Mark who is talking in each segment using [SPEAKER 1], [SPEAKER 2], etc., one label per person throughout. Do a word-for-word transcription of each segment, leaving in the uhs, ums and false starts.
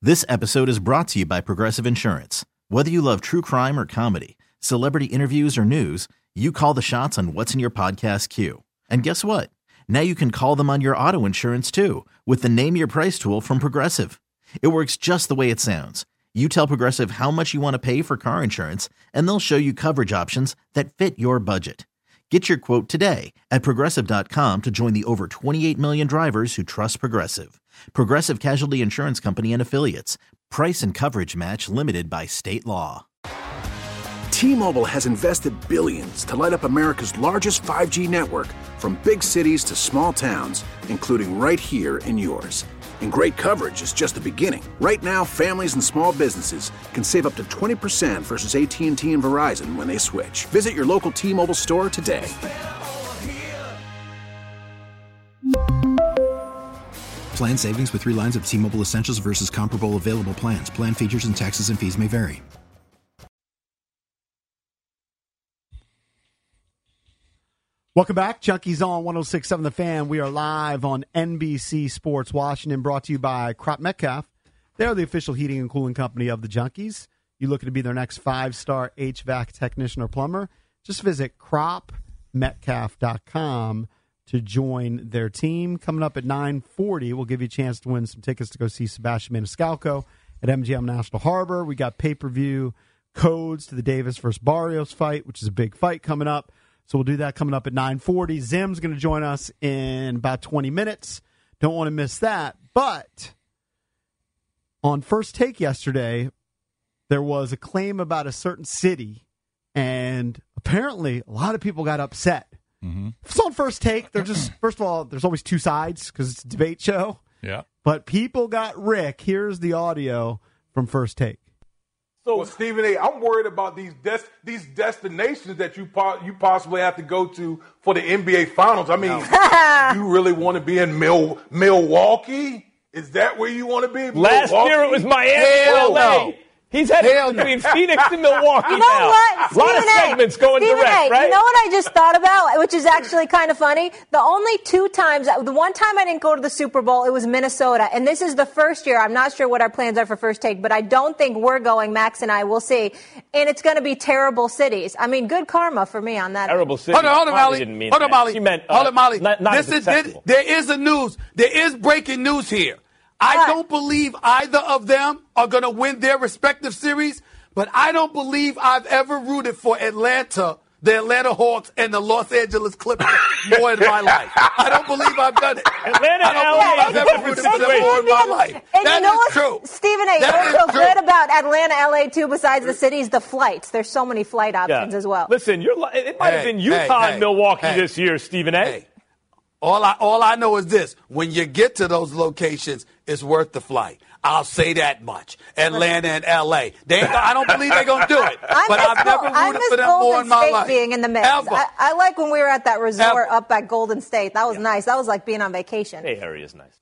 [SPEAKER 1] This episode is brought to you by Progressive Insurance. Whether you love true crime or comedy, celebrity interviews or news, you call the shots on what's in your podcast queue. And guess what? Now you can call them on your auto insurance too with the Name Your Price tool from Progressive. It works just the way it sounds. You tell Progressive how much you want to pay for car insurance, and they'll show you coverage options that fit your budget. Get your quote today at Progressive dot com to join the over twenty-eight million drivers who trust Progressive. Progressive Casualty Insurance Company and Affiliates. Price and coverage match limited by state law.
[SPEAKER 2] T-Mobile has invested billions to light up America's largest five G network, from big cities to small towns, including right here in yours. And great coverage is just the beginning. Right now, families and small businesses can save up to twenty percent versus A T and T and Verizon when they switch. Visit your local T-Mobile store today.
[SPEAKER 3] Plan savings with three lines of T-Mobile Essentials versus comparable available plans. Plan features and taxes and fees may vary.
[SPEAKER 4] Welcome back. Junkies on one oh six point seven The Fan. We are live on N B C Sports Washington, brought to you by Crop Metcalf. They're the official heating and cooling company of the Junkies. You looking to be their next five-star H V A C technician or plumber? Just visit crop metcalf dot com to join their team. Coming up at nine forty, we'll give you a chance to win some tickets to go see Sebastian Maniscalco at M G M National Harbor. We got pay-per-view codes to the Davis versus Barrios fight, which is a big fight coming up. So we'll do that coming up at nine forty. Zim's going to join us in about twenty minutes. Don't want to miss that. But on First Take yesterday, there was a claim about a certain city, and apparently a lot of people got upset.
[SPEAKER 5] Mm-hmm.
[SPEAKER 4] If it's on First Take, they're just, first of all, there's always two sides because it's a debate show.
[SPEAKER 5] Yeah.
[SPEAKER 4] But people got Rick. Here's the audio from First Take.
[SPEAKER 6] So, well, Stephen A., I'm worried about these des- these destinations that you po- you possibly have to go to for the N B A Finals. I mean, you really want to be in Mil- Milwaukee? Is that where you want to be?
[SPEAKER 7] Last
[SPEAKER 6] Milwaukee?
[SPEAKER 7] year it was Miami,
[SPEAKER 6] Hell
[SPEAKER 7] L A.
[SPEAKER 6] no.
[SPEAKER 7] He's headed between Phoenix and Milwaukee
[SPEAKER 8] You know
[SPEAKER 7] now.
[SPEAKER 8] what?
[SPEAKER 7] A lot
[SPEAKER 8] Stephen
[SPEAKER 7] of
[SPEAKER 8] A.
[SPEAKER 7] segments going
[SPEAKER 8] Stephen
[SPEAKER 7] direct,
[SPEAKER 8] A.
[SPEAKER 7] right?
[SPEAKER 8] You know what I just thought about, which is actually kind of funny? The only two times, the one time I didn't go to the Super Bowl, it was Minnesota. And this is the first year. I'm not sure what our plans are for First Take, but I don't think we're going. Max and I will see. And it's going to be terrible cities. I mean, good karma for me on that.
[SPEAKER 7] Terrible cities.
[SPEAKER 9] Hold on, hold on,
[SPEAKER 7] Molly
[SPEAKER 9] Molly.
[SPEAKER 7] didn't mean
[SPEAKER 9] Hold on,
[SPEAKER 7] that.
[SPEAKER 9] Molly.
[SPEAKER 7] She meant, uh,
[SPEAKER 9] hold on, Molly.
[SPEAKER 7] Not, not
[SPEAKER 9] this
[SPEAKER 7] as
[SPEAKER 9] is, there,
[SPEAKER 7] acceptable.
[SPEAKER 9] there is a news. There is breaking news here. I
[SPEAKER 8] What?
[SPEAKER 9] don't believe either of them are going to win their respective series, but I don't believe I've ever rooted for Atlanta, the Atlanta Hawks, and the Los Angeles Clippers more in my life. I don't believe I've done it.
[SPEAKER 7] Atlanta,
[SPEAKER 9] I don't
[SPEAKER 7] L A,
[SPEAKER 9] believe I've
[SPEAKER 7] is a
[SPEAKER 9] ever
[SPEAKER 7] different
[SPEAKER 9] rooted for them
[SPEAKER 7] situation.
[SPEAKER 9] more in my life.
[SPEAKER 8] And
[SPEAKER 9] That
[SPEAKER 8] you know
[SPEAKER 9] is
[SPEAKER 8] what,
[SPEAKER 9] true.
[SPEAKER 8] Stephen A., you
[SPEAKER 9] That
[SPEAKER 8] know
[SPEAKER 9] is
[SPEAKER 8] what's so
[SPEAKER 9] true.
[SPEAKER 8] good about Atlanta, L A, too, besides the cities? The flights. There's so many flight options
[SPEAKER 7] Yeah.
[SPEAKER 8] as well.
[SPEAKER 7] Listen, you're, li- it might have
[SPEAKER 9] Hey,
[SPEAKER 7] been Utah
[SPEAKER 9] hey,
[SPEAKER 7] and Milwaukee
[SPEAKER 9] hey,
[SPEAKER 7] this year, Stephen A.
[SPEAKER 9] Hey, all I all I know is this: when you get to those locations, it's worth the flight. I'll say that much. Atlanta and L A. They ain't, I don't believe they're gonna do it.
[SPEAKER 8] I
[SPEAKER 9] but
[SPEAKER 8] miss
[SPEAKER 9] I've never
[SPEAKER 8] Gol- I
[SPEAKER 9] rooted
[SPEAKER 8] miss
[SPEAKER 9] for them more
[SPEAKER 8] Golden
[SPEAKER 9] in my
[SPEAKER 8] State
[SPEAKER 9] life.
[SPEAKER 8] being in the mix.
[SPEAKER 9] Ever.
[SPEAKER 8] I, I like when we were at that resort
[SPEAKER 9] Ever.
[SPEAKER 8] up at Golden State. That was nice. That was like being on vacation.
[SPEAKER 7] Bay Area is nice.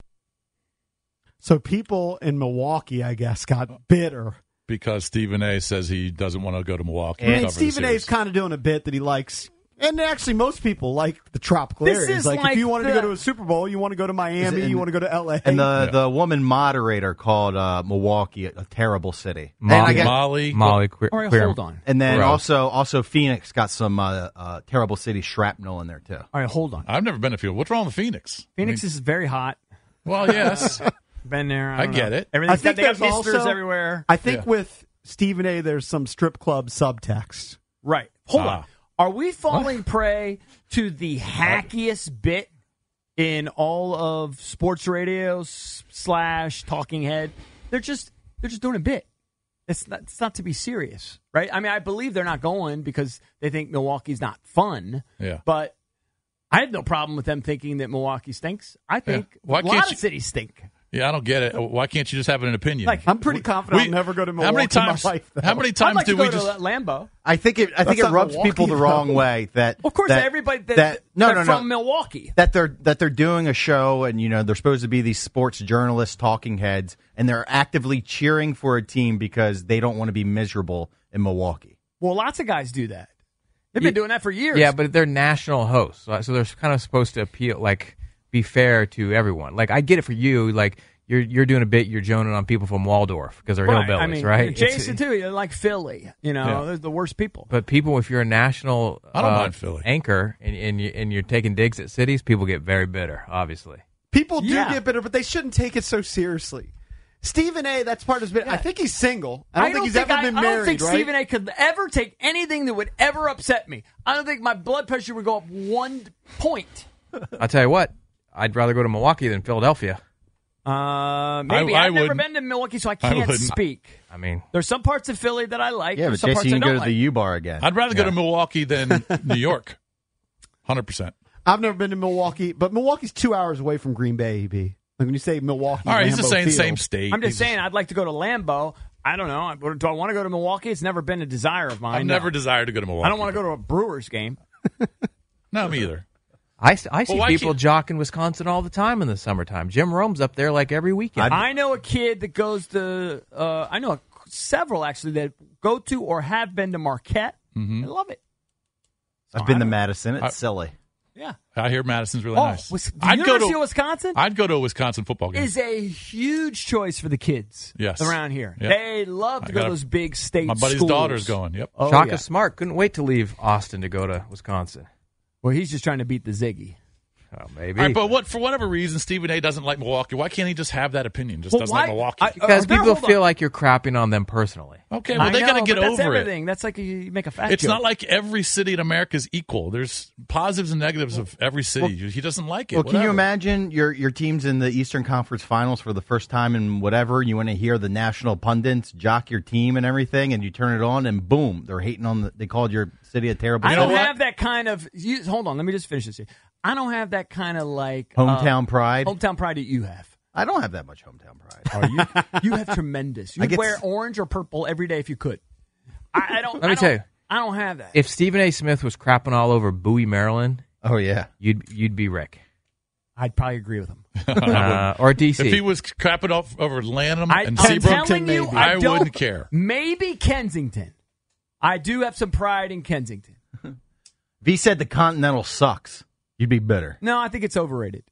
[SPEAKER 4] So people in Milwaukee, I guess, got bitter.
[SPEAKER 5] Because Stephen A. says he doesn't want to go to Milwaukee.
[SPEAKER 4] I
[SPEAKER 5] to
[SPEAKER 4] mean,
[SPEAKER 5] cover the
[SPEAKER 4] Stephen A. is
[SPEAKER 5] series.
[SPEAKER 4] kind of doing a bit that he likes. And actually, most people like the tropical
[SPEAKER 10] This
[SPEAKER 4] areas.
[SPEAKER 10] is
[SPEAKER 4] Like,
[SPEAKER 10] like
[SPEAKER 4] if you wanted
[SPEAKER 10] the-
[SPEAKER 4] to go to a Super Bowl, you want to go to Miami,
[SPEAKER 10] and-
[SPEAKER 4] you want to go to L A.
[SPEAKER 10] And the,
[SPEAKER 5] Yeah.
[SPEAKER 10] the woman moderator called uh, Milwaukee a, a terrible city.
[SPEAKER 5] Molly,
[SPEAKER 10] and I guess-
[SPEAKER 5] Molly,
[SPEAKER 11] Molly, queer,
[SPEAKER 10] All right,
[SPEAKER 11] queer.
[SPEAKER 10] hold on. And then
[SPEAKER 11] Gross.
[SPEAKER 10] also also Phoenix got some uh, uh, terrible city shrapnel in there too.
[SPEAKER 12] All right, hold on.
[SPEAKER 5] I've never been to Field. What's wrong with Phoenix?
[SPEAKER 12] Phoenix
[SPEAKER 5] I mean,
[SPEAKER 12] is very hot.
[SPEAKER 5] well, yes.
[SPEAKER 12] Been there. I,
[SPEAKER 5] I
[SPEAKER 12] don't
[SPEAKER 5] get
[SPEAKER 12] know.
[SPEAKER 5] it.
[SPEAKER 4] I
[SPEAKER 12] Everything's
[SPEAKER 4] think
[SPEAKER 12] got, they got
[SPEAKER 4] there's
[SPEAKER 12] misters
[SPEAKER 4] also,
[SPEAKER 12] everywhere.
[SPEAKER 4] I think
[SPEAKER 5] Yeah.
[SPEAKER 4] with Stephen A., there's some strip club subtext.
[SPEAKER 12] Right. Hold
[SPEAKER 5] Ah.
[SPEAKER 12] on. Are we falling prey to the hackiest bit in all of sports radio s- slash talking head? They're just they're just doing a bit. It's not, it's not to be serious, right? I mean, I believe they're not going because they think Milwaukee's not fun.
[SPEAKER 5] Yeah.
[SPEAKER 12] But I have no problem with them thinking that Milwaukee stinks. I think
[SPEAKER 5] Yeah. Why
[SPEAKER 12] a
[SPEAKER 5] can't
[SPEAKER 12] lot
[SPEAKER 5] you-
[SPEAKER 12] of cities stink.
[SPEAKER 5] Yeah, I don't get it. Why can't you just have an opinion?
[SPEAKER 12] Like,
[SPEAKER 4] I'm pretty confident
[SPEAKER 5] We-
[SPEAKER 4] I'll never go to Milwaukee
[SPEAKER 5] how many times,
[SPEAKER 4] in my life. though.
[SPEAKER 5] How many
[SPEAKER 12] I'd
[SPEAKER 5] times
[SPEAKER 12] like
[SPEAKER 5] do
[SPEAKER 12] to go
[SPEAKER 5] we
[SPEAKER 12] to
[SPEAKER 5] just...
[SPEAKER 12] Lambeau.
[SPEAKER 10] I think it. I think
[SPEAKER 4] That's
[SPEAKER 10] it
[SPEAKER 4] not
[SPEAKER 10] rubs
[SPEAKER 4] Milwaukee,
[SPEAKER 10] people the
[SPEAKER 4] though.
[SPEAKER 10] wrong way that
[SPEAKER 12] Of course,
[SPEAKER 10] that,
[SPEAKER 12] everybody that,
[SPEAKER 10] that no
[SPEAKER 12] they're
[SPEAKER 10] no
[SPEAKER 12] from
[SPEAKER 10] no
[SPEAKER 12] Milwaukee.
[SPEAKER 10] that they're that they're doing a show and you know they're supposed to be these sports journalists talking heads and they're actively cheering for a team because they don't want to be miserable in Milwaukee.
[SPEAKER 12] Well, lots of guys do that. They've been doing that for years.
[SPEAKER 11] Yeah, but they're national hosts, so so they're kind of supposed to appeal, like, be fair to everyone. Like, I get it for you. Like, you're you're doing a bit. You're joning on people from Waldorf because they're
[SPEAKER 12] Right.
[SPEAKER 11] hillbillies,
[SPEAKER 12] I mean,
[SPEAKER 11] right?
[SPEAKER 12] Jason too. You're like Philly. You know,
[SPEAKER 11] Yeah.
[SPEAKER 12] they're the worst people.
[SPEAKER 11] But people, if you're a national
[SPEAKER 5] I don't
[SPEAKER 11] uh,
[SPEAKER 5] mind Philly.
[SPEAKER 11] anchor and and, you, and you're taking digs at cities, people get very bitter. Obviously,
[SPEAKER 4] People do
[SPEAKER 12] Yeah.
[SPEAKER 4] get bitter, but they shouldn't take it so seriously. Stephen A. That's part of his bit. I think he's single. I don't think he's ever
[SPEAKER 12] I,
[SPEAKER 4] been
[SPEAKER 12] I
[SPEAKER 4] married.
[SPEAKER 12] don't think
[SPEAKER 4] right?
[SPEAKER 12] Stephen A. could ever take anything that would ever upset me. I don't think my blood pressure would go up one point.
[SPEAKER 11] I'll tell you what. I'd rather go to Milwaukee than Philadelphia.
[SPEAKER 12] Uh, maybe
[SPEAKER 11] I
[SPEAKER 12] I've never
[SPEAKER 11] wouldn't.
[SPEAKER 12] been to Milwaukee, so I
[SPEAKER 11] I
[SPEAKER 12] can't
[SPEAKER 11] wouldn't.
[SPEAKER 12] speak.
[SPEAKER 11] I mean,
[SPEAKER 12] There's some parts of Philly that I like.
[SPEAKER 10] Yeah,
[SPEAKER 12] There's
[SPEAKER 10] but
[SPEAKER 12] some
[SPEAKER 10] Jesse,
[SPEAKER 12] parts
[SPEAKER 10] you
[SPEAKER 12] I
[SPEAKER 10] can go
[SPEAKER 12] don't
[SPEAKER 10] to
[SPEAKER 12] like.
[SPEAKER 10] the U Bar again.
[SPEAKER 5] I'd rather
[SPEAKER 10] Yeah.
[SPEAKER 5] go to Milwaukee than New York. one hundred percent.
[SPEAKER 4] I've never been to Milwaukee, but Milwaukee's two hours away from Green Bay, E B. Like when you say Milwaukee,
[SPEAKER 5] All right, he's just
[SPEAKER 4] Lambeau
[SPEAKER 5] saying
[SPEAKER 4] Field.
[SPEAKER 5] same state.
[SPEAKER 12] I'm just
[SPEAKER 5] He's-
[SPEAKER 12] saying I'd like to go to Lambeau. I don't know. Do I want to go to Milwaukee? It's never been a desire of mine.
[SPEAKER 5] I've
[SPEAKER 12] no.
[SPEAKER 5] never desired to go to Milwaukee.
[SPEAKER 12] I don't want to go to a Brewers game.
[SPEAKER 5] No, me either.
[SPEAKER 11] I, I see
[SPEAKER 5] Well, why
[SPEAKER 11] people
[SPEAKER 5] can't-
[SPEAKER 11] jock in Wisconsin all the time in the summertime. Jim Rome's up there like every weekend.
[SPEAKER 12] I know a kid that goes to. Uh, I know several actually that go to or have been to Marquette.
[SPEAKER 5] Mm-hmm.
[SPEAKER 12] I love it.
[SPEAKER 10] I've been to Madison. It's
[SPEAKER 5] I-
[SPEAKER 10] silly.
[SPEAKER 12] Yeah.
[SPEAKER 5] I hear Madison's really
[SPEAKER 12] Oh,
[SPEAKER 5] nice.
[SPEAKER 12] Wis- the
[SPEAKER 5] I'd go
[SPEAKER 12] University
[SPEAKER 5] to
[SPEAKER 12] of Wisconsin
[SPEAKER 5] I'd go to a Wisconsin football game.
[SPEAKER 12] is a huge choice for the kids.
[SPEAKER 5] Yes.
[SPEAKER 12] around here.
[SPEAKER 5] Yep.
[SPEAKER 12] They love to
[SPEAKER 5] I
[SPEAKER 12] go
[SPEAKER 5] got
[SPEAKER 12] to
[SPEAKER 5] a-
[SPEAKER 12] those big state.
[SPEAKER 5] My buddy's
[SPEAKER 12] schools.
[SPEAKER 5] daughter's going. Yep.
[SPEAKER 12] Oh,
[SPEAKER 11] Shaka
[SPEAKER 12] yeah.
[SPEAKER 11] Smart couldn't wait to leave Austin to go to Wisconsin.
[SPEAKER 12] Well, he's just trying to beat the Ziggy.
[SPEAKER 11] Oh, maybe.
[SPEAKER 5] All right, but what for whatever reason Stephen A. doesn't like Milwaukee. Why can't he just have that opinion? Just
[SPEAKER 12] Well,
[SPEAKER 5] doesn't
[SPEAKER 12] why-
[SPEAKER 5] like Milwaukee.
[SPEAKER 12] I-
[SPEAKER 11] because
[SPEAKER 12] Uh, there-
[SPEAKER 11] people
[SPEAKER 12] hold
[SPEAKER 11] feel
[SPEAKER 12] on.
[SPEAKER 11] like you're crapping on them personally.
[SPEAKER 5] okay, well
[SPEAKER 12] I
[SPEAKER 5] they
[SPEAKER 12] know,
[SPEAKER 5] got to get
[SPEAKER 12] but that's
[SPEAKER 5] over
[SPEAKER 12] everything.
[SPEAKER 5] it.
[SPEAKER 12] That's like you make a fat
[SPEAKER 5] It's
[SPEAKER 12] joke.
[SPEAKER 5] not like every city in America is equal. There's positives and negatives of every city. he doesn't like it.
[SPEAKER 10] Well, can you
[SPEAKER 5] whatever.
[SPEAKER 10] imagine your your team's in the Eastern Conference Finals for the first time in whatever? You want to hear the national pundits jock your team and everything, and you turn it on, and boom, they're hating on the. They called your city a terrible.
[SPEAKER 12] I don't
[SPEAKER 10] city.
[SPEAKER 12] have that kind of. You, hold on, let me just finish this here. I don't have that kind of like
[SPEAKER 10] Hometown
[SPEAKER 12] uh,
[SPEAKER 10] pride.
[SPEAKER 12] Hometown pride that you have.
[SPEAKER 10] I don't have that much hometown pride.
[SPEAKER 12] Are you? You have tremendous.
[SPEAKER 10] I
[SPEAKER 12] You'd
[SPEAKER 10] get
[SPEAKER 12] wear
[SPEAKER 10] s-
[SPEAKER 12] orange or purple every day if you could. I, I don't.
[SPEAKER 11] Let me
[SPEAKER 12] I
[SPEAKER 11] tell
[SPEAKER 12] don't-
[SPEAKER 11] you.
[SPEAKER 12] I don't have that.
[SPEAKER 11] If Stephen A. Smith was crapping all over Bowie, Maryland,
[SPEAKER 10] Oh yeah,
[SPEAKER 11] you'd you'd be Rick.
[SPEAKER 12] I'd probably agree with him.
[SPEAKER 11] Uh, or D C.
[SPEAKER 5] If he was crapping off over Lanham
[SPEAKER 12] I,
[SPEAKER 5] and
[SPEAKER 12] I'm
[SPEAKER 5] Seabrook,
[SPEAKER 12] telling you,
[SPEAKER 5] maybe. I,
[SPEAKER 12] I, don't,
[SPEAKER 5] wouldn't care.
[SPEAKER 12] Maybe Kensington. I do have some pride in Kensington.
[SPEAKER 10] if he said the Continental sucks, you'd be bitter.
[SPEAKER 12] No, I think it's overrated.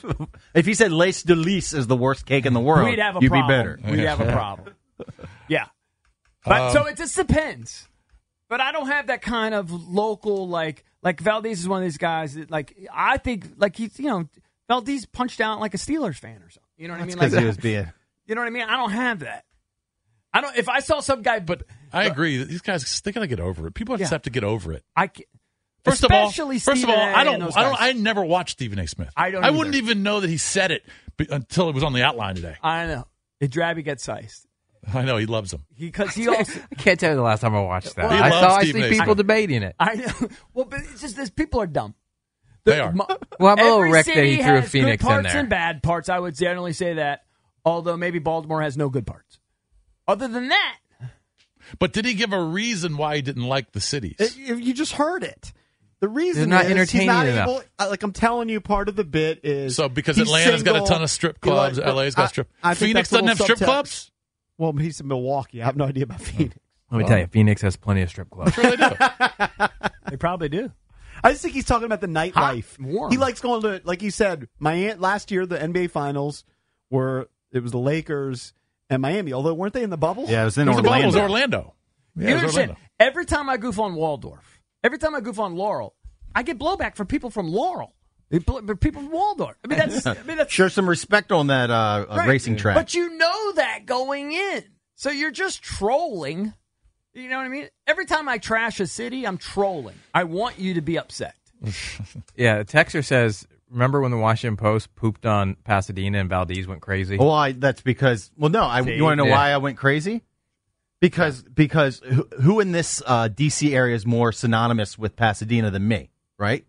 [SPEAKER 10] If he said Lace de Lis is the worst cake in the world,
[SPEAKER 12] We'd have a
[SPEAKER 10] you'd
[SPEAKER 12] problem.
[SPEAKER 10] be bitter.
[SPEAKER 12] We'd have a problem. Yeah. But
[SPEAKER 5] Um,
[SPEAKER 12] so it just depends. But I don't have that kind of local like like Valdez is one of these guys that like I think like he's you know Valdez punched out like a Steelers fan or something. You know what I mean?
[SPEAKER 10] Because
[SPEAKER 12] Like
[SPEAKER 10] he was being.
[SPEAKER 12] you know what I mean? I don't have that. I don't. If I saw some guy, but
[SPEAKER 5] I agree. These guys, they got to get over it. People just
[SPEAKER 12] Yeah.
[SPEAKER 5] have to get over it.
[SPEAKER 12] I can,
[SPEAKER 5] First of all,
[SPEAKER 12] especially
[SPEAKER 5] first of
[SPEAKER 12] Stephen
[SPEAKER 5] all,
[SPEAKER 12] A.
[SPEAKER 5] I
[SPEAKER 12] and
[SPEAKER 5] don't,
[SPEAKER 12] those
[SPEAKER 5] I don't,
[SPEAKER 12] guys.
[SPEAKER 5] I never watched Stephen A. Smith.
[SPEAKER 12] I don't
[SPEAKER 5] I
[SPEAKER 12] either.
[SPEAKER 5] wouldn't even know that he said it be- until it was on the outline today.
[SPEAKER 12] I know. It Drabby gets iced
[SPEAKER 5] I know he loves him.
[SPEAKER 12] because he also.
[SPEAKER 11] I can't tell you the last time I watched that.
[SPEAKER 5] He
[SPEAKER 11] I
[SPEAKER 5] loves
[SPEAKER 11] saw. I
[SPEAKER 5] Stephen
[SPEAKER 11] see
[SPEAKER 5] A.
[SPEAKER 11] people
[SPEAKER 5] Smith.
[SPEAKER 11] debating it.
[SPEAKER 12] I know. Well, but it's just this. People are dumb.
[SPEAKER 5] They are.
[SPEAKER 12] Mo-
[SPEAKER 11] Well, I'm a little
[SPEAKER 12] Every
[SPEAKER 11] wrecked that he
[SPEAKER 12] city
[SPEAKER 11] threw a
[SPEAKER 12] has
[SPEAKER 11] Phoenix
[SPEAKER 12] good
[SPEAKER 11] in
[SPEAKER 12] parts
[SPEAKER 11] there.
[SPEAKER 12] and bad parts. I would generally say that. Although maybe Baltimore has no good parts. Other than that,
[SPEAKER 5] But did he give a reason why he didn't like the cities?
[SPEAKER 4] It- you you just heard it. The reason
[SPEAKER 11] They're not
[SPEAKER 4] is
[SPEAKER 11] entertaining
[SPEAKER 4] he's not
[SPEAKER 11] enough.
[SPEAKER 4] able. uh, Like I'm telling you, part of the bit is
[SPEAKER 5] so because
[SPEAKER 4] he's
[SPEAKER 5] Atlanta's got a
[SPEAKER 4] single,
[SPEAKER 5] ton of strip
[SPEAKER 4] he
[SPEAKER 5] clubs,
[SPEAKER 4] like-
[SPEAKER 5] L A's got
[SPEAKER 4] I-
[SPEAKER 5] strip.
[SPEAKER 4] I think
[SPEAKER 5] Phoenix
[SPEAKER 4] that's a
[SPEAKER 5] doesn't have
[SPEAKER 4] little
[SPEAKER 5] strip
[SPEAKER 4] subtext.
[SPEAKER 5] clubs.
[SPEAKER 4] Well, he's in Milwaukee. I have no idea about Phoenix.
[SPEAKER 11] Let me tell you, Phoenix has plenty of strip clubs.
[SPEAKER 5] Sure they do.
[SPEAKER 12] they probably do.
[SPEAKER 4] I just think he's talking about the nightlife.
[SPEAKER 12] warm.
[SPEAKER 4] He likes going to, like you said, my aunt last year the N B A Finals were it was the Lakers and Miami. Although weren't they in the bubble?
[SPEAKER 10] Yeah, it was in
[SPEAKER 5] It was the bubble. It was
[SPEAKER 10] Orlando.
[SPEAKER 5] Orlando. Yeah,
[SPEAKER 12] You
[SPEAKER 5] it was
[SPEAKER 12] understand?
[SPEAKER 5] Orlando.
[SPEAKER 12] Every time I goof on Waldorf, every time I goof on Laurel, I get blowback from people from Laurel. People people from Waldorf. I mean, that's. I mean, that's
[SPEAKER 10] Sure, some respect on that uh, uh,
[SPEAKER 12] right.
[SPEAKER 10] racing track.
[SPEAKER 12] But you know that going in, so you're just trolling. You know what I mean? Every time I trash a city, I'm trolling. I want you to be upset.
[SPEAKER 11] Yeah, the texter says, remember when the Washington Post pooped on Pasadena and Valdez went crazy?
[SPEAKER 10] Well, I, that's because. Well, no. I, you want to know
[SPEAKER 11] Yeah.
[SPEAKER 10] why I went crazy? Because because who, who in this uh, D C area is more synonymous with Pasadena than me? Right?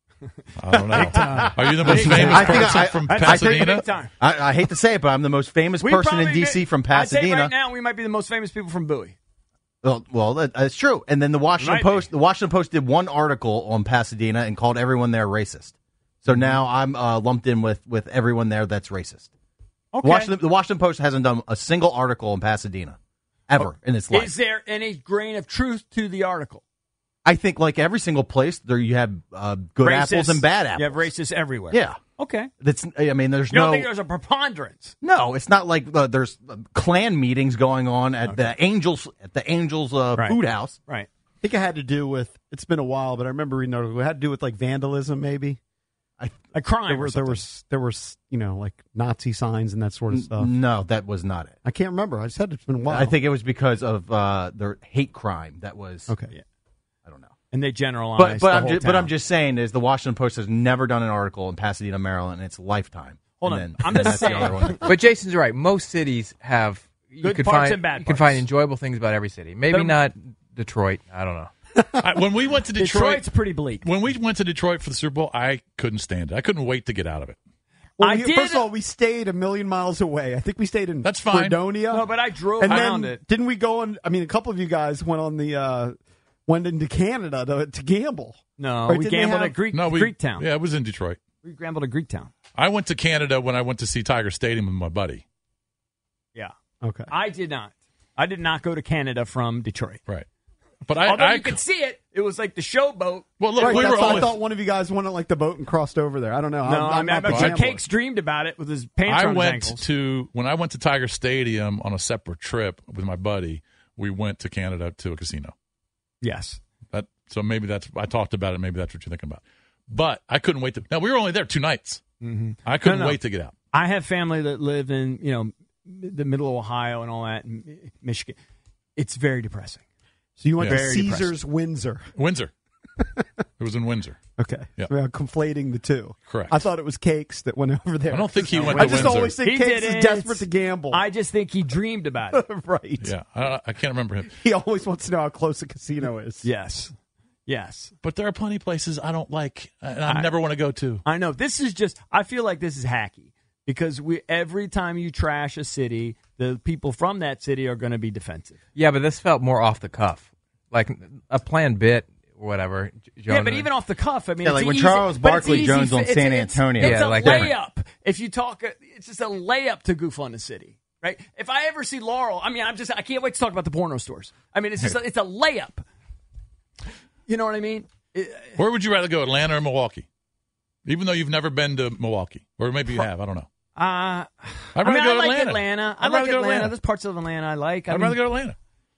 [SPEAKER 5] I don't know. Are you the most famous
[SPEAKER 10] I think
[SPEAKER 5] person
[SPEAKER 10] I-
[SPEAKER 5] from
[SPEAKER 10] I- I think-
[SPEAKER 5] Pasadena?
[SPEAKER 10] I, I hate to say it, but I'm the most famous
[SPEAKER 12] We
[SPEAKER 10] person in
[SPEAKER 12] probably
[SPEAKER 10] D C
[SPEAKER 12] get-
[SPEAKER 10] from
[SPEAKER 12] I'd say
[SPEAKER 10] Pasadena.
[SPEAKER 12] right now, we might be the most famous people from Bowie.
[SPEAKER 10] Well, well, that, that's true. And then the Washington
[SPEAKER 12] Might
[SPEAKER 10] Post, the Washington Post did one article on Pasadena and called everyone there racist. So now I'm uh, lumped in with, with everyone there that's racist.
[SPEAKER 12] Okay.
[SPEAKER 10] The Washington, the Washington Post hasn't done a single article on Pasadena ever in its life.
[SPEAKER 12] Is there any grain of truth to the article?
[SPEAKER 10] I think like every single place there you have uh, good
[SPEAKER 12] Racists.
[SPEAKER 10] apples and bad apples.
[SPEAKER 12] You have racists everywhere.
[SPEAKER 10] Yeah.
[SPEAKER 12] Okay.
[SPEAKER 10] That's. I mean, there's
[SPEAKER 12] You don't
[SPEAKER 10] no.
[SPEAKER 12] think there's a preponderance?
[SPEAKER 10] No, it's not like uh, there's uh, clan meetings going on at the Angels at the Angels uh,
[SPEAKER 12] Right.
[SPEAKER 10] food house.
[SPEAKER 12] Right.
[SPEAKER 4] I think it had to do with. It's been a while, but I remember reading an article. It had to do with like vandalism, maybe.
[SPEAKER 10] I,
[SPEAKER 12] A crime.
[SPEAKER 4] There
[SPEAKER 12] or
[SPEAKER 4] were there
[SPEAKER 12] something.
[SPEAKER 4] was there were you know like Nazi signs and that sort of stuff.
[SPEAKER 10] No, that was not it.
[SPEAKER 4] I can't remember. I said it's been a while.
[SPEAKER 10] I think it was because of uh, their hate crime. That was
[SPEAKER 4] Okay.
[SPEAKER 12] Yeah.
[SPEAKER 10] I don't know.
[SPEAKER 12] And they generalize.
[SPEAKER 10] But but
[SPEAKER 12] the
[SPEAKER 10] I'm
[SPEAKER 12] whole
[SPEAKER 10] just, but
[SPEAKER 12] town.
[SPEAKER 10] I'm just saying is the Washington Post has never done an article in Pasadena, Maryland in its lifetime.
[SPEAKER 12] Hold
[SPEAKER 10] And
[SPEAKER 12] on.
[SPEAKER 10] then-
[SPEAKER 12] I'm
[SPEAKER 10] then
[SPEAKER 12] just
[SPEAKER 10] that's the
[SPEAKER 12] saying.
[SPEAKER 10] other one.
[SPEAKER 11] But Jason's right. Most cities have you
[SPEAKER 12] Good
[SPEAKER 11] can
[SPEAKER 12] parts
[SPEAKER 11] find
[SPEAKER 12] and bad
[SPEAKER 11] you can
[SPEAKER 12] parts.
[SPEAKER 11] find enjoyable things about every city. Maybe
[SPEAKER 12] They're-
[SPEAKER 11] not Detroit. I don't know.
[SPEAKER 5] I, when we went to Detroit,
[SPEAKER 12] Detroit's pretty bleak.
[SPEAKER 5] when we went to Detroit for the Super Bowl, I couldn't stand it. I couldn't wait to get out of it.
[SPEAKER 4] Well,
[SPEAKER 12] I
[SPEAKER 4] we-
[SPEAKER 12] did-
[SPEAKER 4] First of all, we stayed a million miles away. I think we stayed in
[SPEAKER 5] That's fine.
[SPEAKER 4] Fredonia.
[SPEAKER 12] No, but I drove
[SPEAKER 4] and
[SPEAKER 12] around
[SPEAKER 4] then,
[SPEAKER 12] it.
[SPEAKER 4] Didn't we go on? I mean, a couple of you guys went on the uh, went into Canada to, to gamble.
[SPEAKER 12] No,
[SPEAKER 4] Or
[SPEAKER 12] we
[SPEAKER 4] didn't they
[SPEAKER 12] gambled
[SPEAKER 4] have-
[SPEAKER 12] at Greek
[SPEAKER 5] No, we
[SPEAKER 12] Greektown.
[SPEAKER 5] Yeah, it was in Detroit.
[SPEAKER 12] We gambled at Greektown.
[SPEAKER 5] I went to Canada when I went to see Tiger Stadium with my buddy.
[SPEAKER 12] Yeah.
[SPEAKER 4] Okay.
[SPEAKER 12] I did not. I did not go to Canada from Detroit.
[SPEAKER 5] Right. But I,
[SPEAKER 12] Although
[SPEAKER 5] I
[SPEAKER 12] you could see it, it was like the showboat.
[SPEAKER 5] well, look,
[SPEAKER 4] Right,
[SPEAKER 5] we
[SPEAKER 4] that's
[SPEAKER 5] were
[SPEAKER 4] why I
[SPEAKER 5] only.
[SPEAKER 4] thought one of you guys went on like the boat and crossed over there. I don't know.
[SPEAKER 12] No,
[SPEAKER 4] I'm,
[SPEAKER 12] I
[SPEAKER 4] I'm
[SPEAKER 12] mean, I
[SPEAKER 4] not the
[SPEAKER 12] bet
[SPEAKER 4] gambler.
[SPEAKER 12] Cakes dreamed about it with his pants
[SPEAKER 5] I
[SPEAKER 12] around his
[SPEAKER 5] went
[SPEAKER 12] ankles.
[SPEAKER 5] to when I went to Tiger Stadium on a separate trip with my buddy. We went to Canada to a casino.
[SPEAKER 12] Yes.
[SPEAKER 5] That so maybe that's I talked about it. Maybe that's what you're thinking about. But I couldn't wait to. Now we were only there two nights.
[SPEAKER 12] Mm-hmm.
[SPEAKER 5] I couldn't
[SPEAKER 12] No, no.
[SPEAKER 5] wait to get out.
[SPEAKER 12] I have family that live in, you know, the middle of Ohio and all that, and Michigan. It's very depressing.
[SPEAKER 4] So you went
[SPEAKER 5] Yeah.
[SPEAKER 4] to
[SPEAKER 12] Very
[SPEAKER 4] Caesars Windsor.
[SPEAKER 5] Windsor. It was in Windsor.
[SPEAKER 4] Okay.
[SPEAKER 5] Yeah.
[SPEAKER 4] We are conflating the two.
[SPEAKER 5] Correct.
[SPEAKER 4] I thought it was Cakes that went over there.
[SPEAKER 5] I don't think he went
[SPEAKER 4] I
[SPEAKER 5] to
[SPEAKER 4] just
[SPEAKER 5] Windsor.
[SPEAKER 4] always think
[SPEAKER 12] He
[SPEAKER 4] Cakes
[SPEAKER 12] didn't.
[SPEAKER 4] is desperate to gamble.
[SPEAKER 12] I just think he dreamed about it.
[SPEAKER 4] right.
[SPEAKER 5] Yeah, I, I can't remember him.
[SPEAKER 4] He always wants to know how close a casino is.
[SPEAKER 12] Yes. Yes.
[SPEAKER 5] But there are plenty of places I don't like, and I,
[SPEAKER 12] I-
[SPEAKER 5] never want to go to.
[SPEAKER 12] I know. This is just, I feel like this is hacky because we every time you trash a city, the people from that city are going to be defensive.
[SPEAKER 11] Yeah, but this felt more off the cuff, like a planned bit or whatever. J-
[SPEAKER 12] Yeah,
[SPEAKER 11] Joan-
[SPEAKER 12] but even off the cuff, I mean,
[SPEAKER 10] Yeah,
[SPEAKER 12] it's
[SPEAKER 10] like when
[SPEAKER 12] easy-
[SPEAKER 10] Charles
[SPEAKER 12] but it's
[SPEAKER 10] Barkley
[SPEAKER 12] easy
[SPEAKER 10] Jones
[SPEAKER 12] fi-
[SPEAKER 10] on
[SPEAKER 12] it's-
[SPEAKER 10] San
[SPEAKER 12] it's-
[SPEAKER 10] Antonio.
[SPEAKER 12] It's
[SPEAKER 11] Yeah,
[SPEAKER 12] a
[SPEAKER 11] like that.
[SPEAKER 12] layup. If you talk, it's just a layup to goof on the city, right? If I ever see Laurel, I mean, I'm just, I can't wait to talk about the porno stores. I mean, it's just, a, it's a layup. You know what I mean? It-
[SPEAKER 5] Where would you rather go, Atlanta or Milwaukee? Even though you've never been to Milwaukee, or maybe you have, I don't know.
[SPEAKER 12] Uh,
[SPEAKER 5] I'd
[SPEAKER 12] I
[SPEAKER 5] rather
[SPEAKER 12] mean,
[SPEAKER 5] go
[SPEAKER 12] I
[SPEAKER 5] to
[SPEAKER 12] like
[SPEAKER 5] Atlanta.
[SPEAKER 12] Atlanta. I
[SPEAKER 5] I'd
[SPEAKER 12] like
[SPEAKER 5] rather go to
[SPEAKER 12] Atlanta.
[SPEAKER 5] Atlanta.
[SPEAKER 12] There's parts of Atlanta I like. I
[SPEAKER 5] I'd
[SPEAKER 12] mean,
[SPEAKER 5] rather go to Atlanta.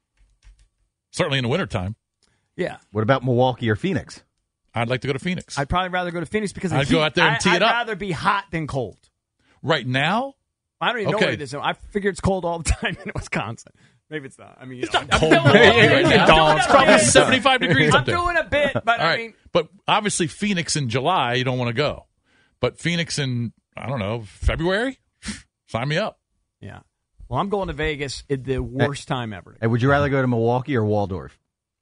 [SPEAKER 5] Certainly in the wintertime.
[SPEAKER 12] Yeah.
[SPEAKER 10] What about Milwaukee or Phoenix?
[SPEAKER 5] I'd like to go to Phoenix.
[SPEAKER 12] I'd probably rather go to Phoenix because of
[SPEAKER 5] I'd
[SPEAKER 12] the
[SPEAKER 5] go
[SPEAKER 12] heat.
[SPEAKER 5] out there and
[SPEAKER 12] I-
[SPEAKER 5] tee it
[SPEAKER 12] I'd
[SPEAKER 5] up.
[SPEAKER 12] rather be hot than cold.
[SPEAKER 5] Right now,
[SPEAKER 12] I don't even know
[SPEAKER 5] Okay.
[SPEAKER 12] what it is. I figure it's cold all the time in Wisconsin. Maybe it's not. I mean, you
[SPEAKER 5] it's
[SPEAKER 12] know,
[SPEAKER 5] not
[SPEAKER 12] I'm
[SPEAKER 5] cold
[SPEAKER 12] doing-
[SPEAKER 5] Milwaukee
[SPEAKER 12] I'm
[SPEAKER 5] right
[SPEAKER 12] doing
[SPEAKER 5] now.
[SPEAKER 12] a
[SPEAKER 5] It's probably
[SPEAKER 12] bit.
[SPEAKER 5] seventy-five degrees
[SPEAKER 12] I'm
[SPEAKER 5] up there.
[SPEAKER 12] doing a bit, but
[SPEAKER 5] All
[SPEAKER 12] I
[SPEAKER 5] right.
[SPEAKER 12] mean,
[SPEAKER 5] But obviously Phoenix in July, you don't want to go. But Phoenix in, I don't know, February? Sign me up.
[SPEAKER 12] yeah. Well, I'm going to Vegas at the worst time ever.
[SPEAKER 10] Hey, would you rather go to Milwaukee or Waldorf?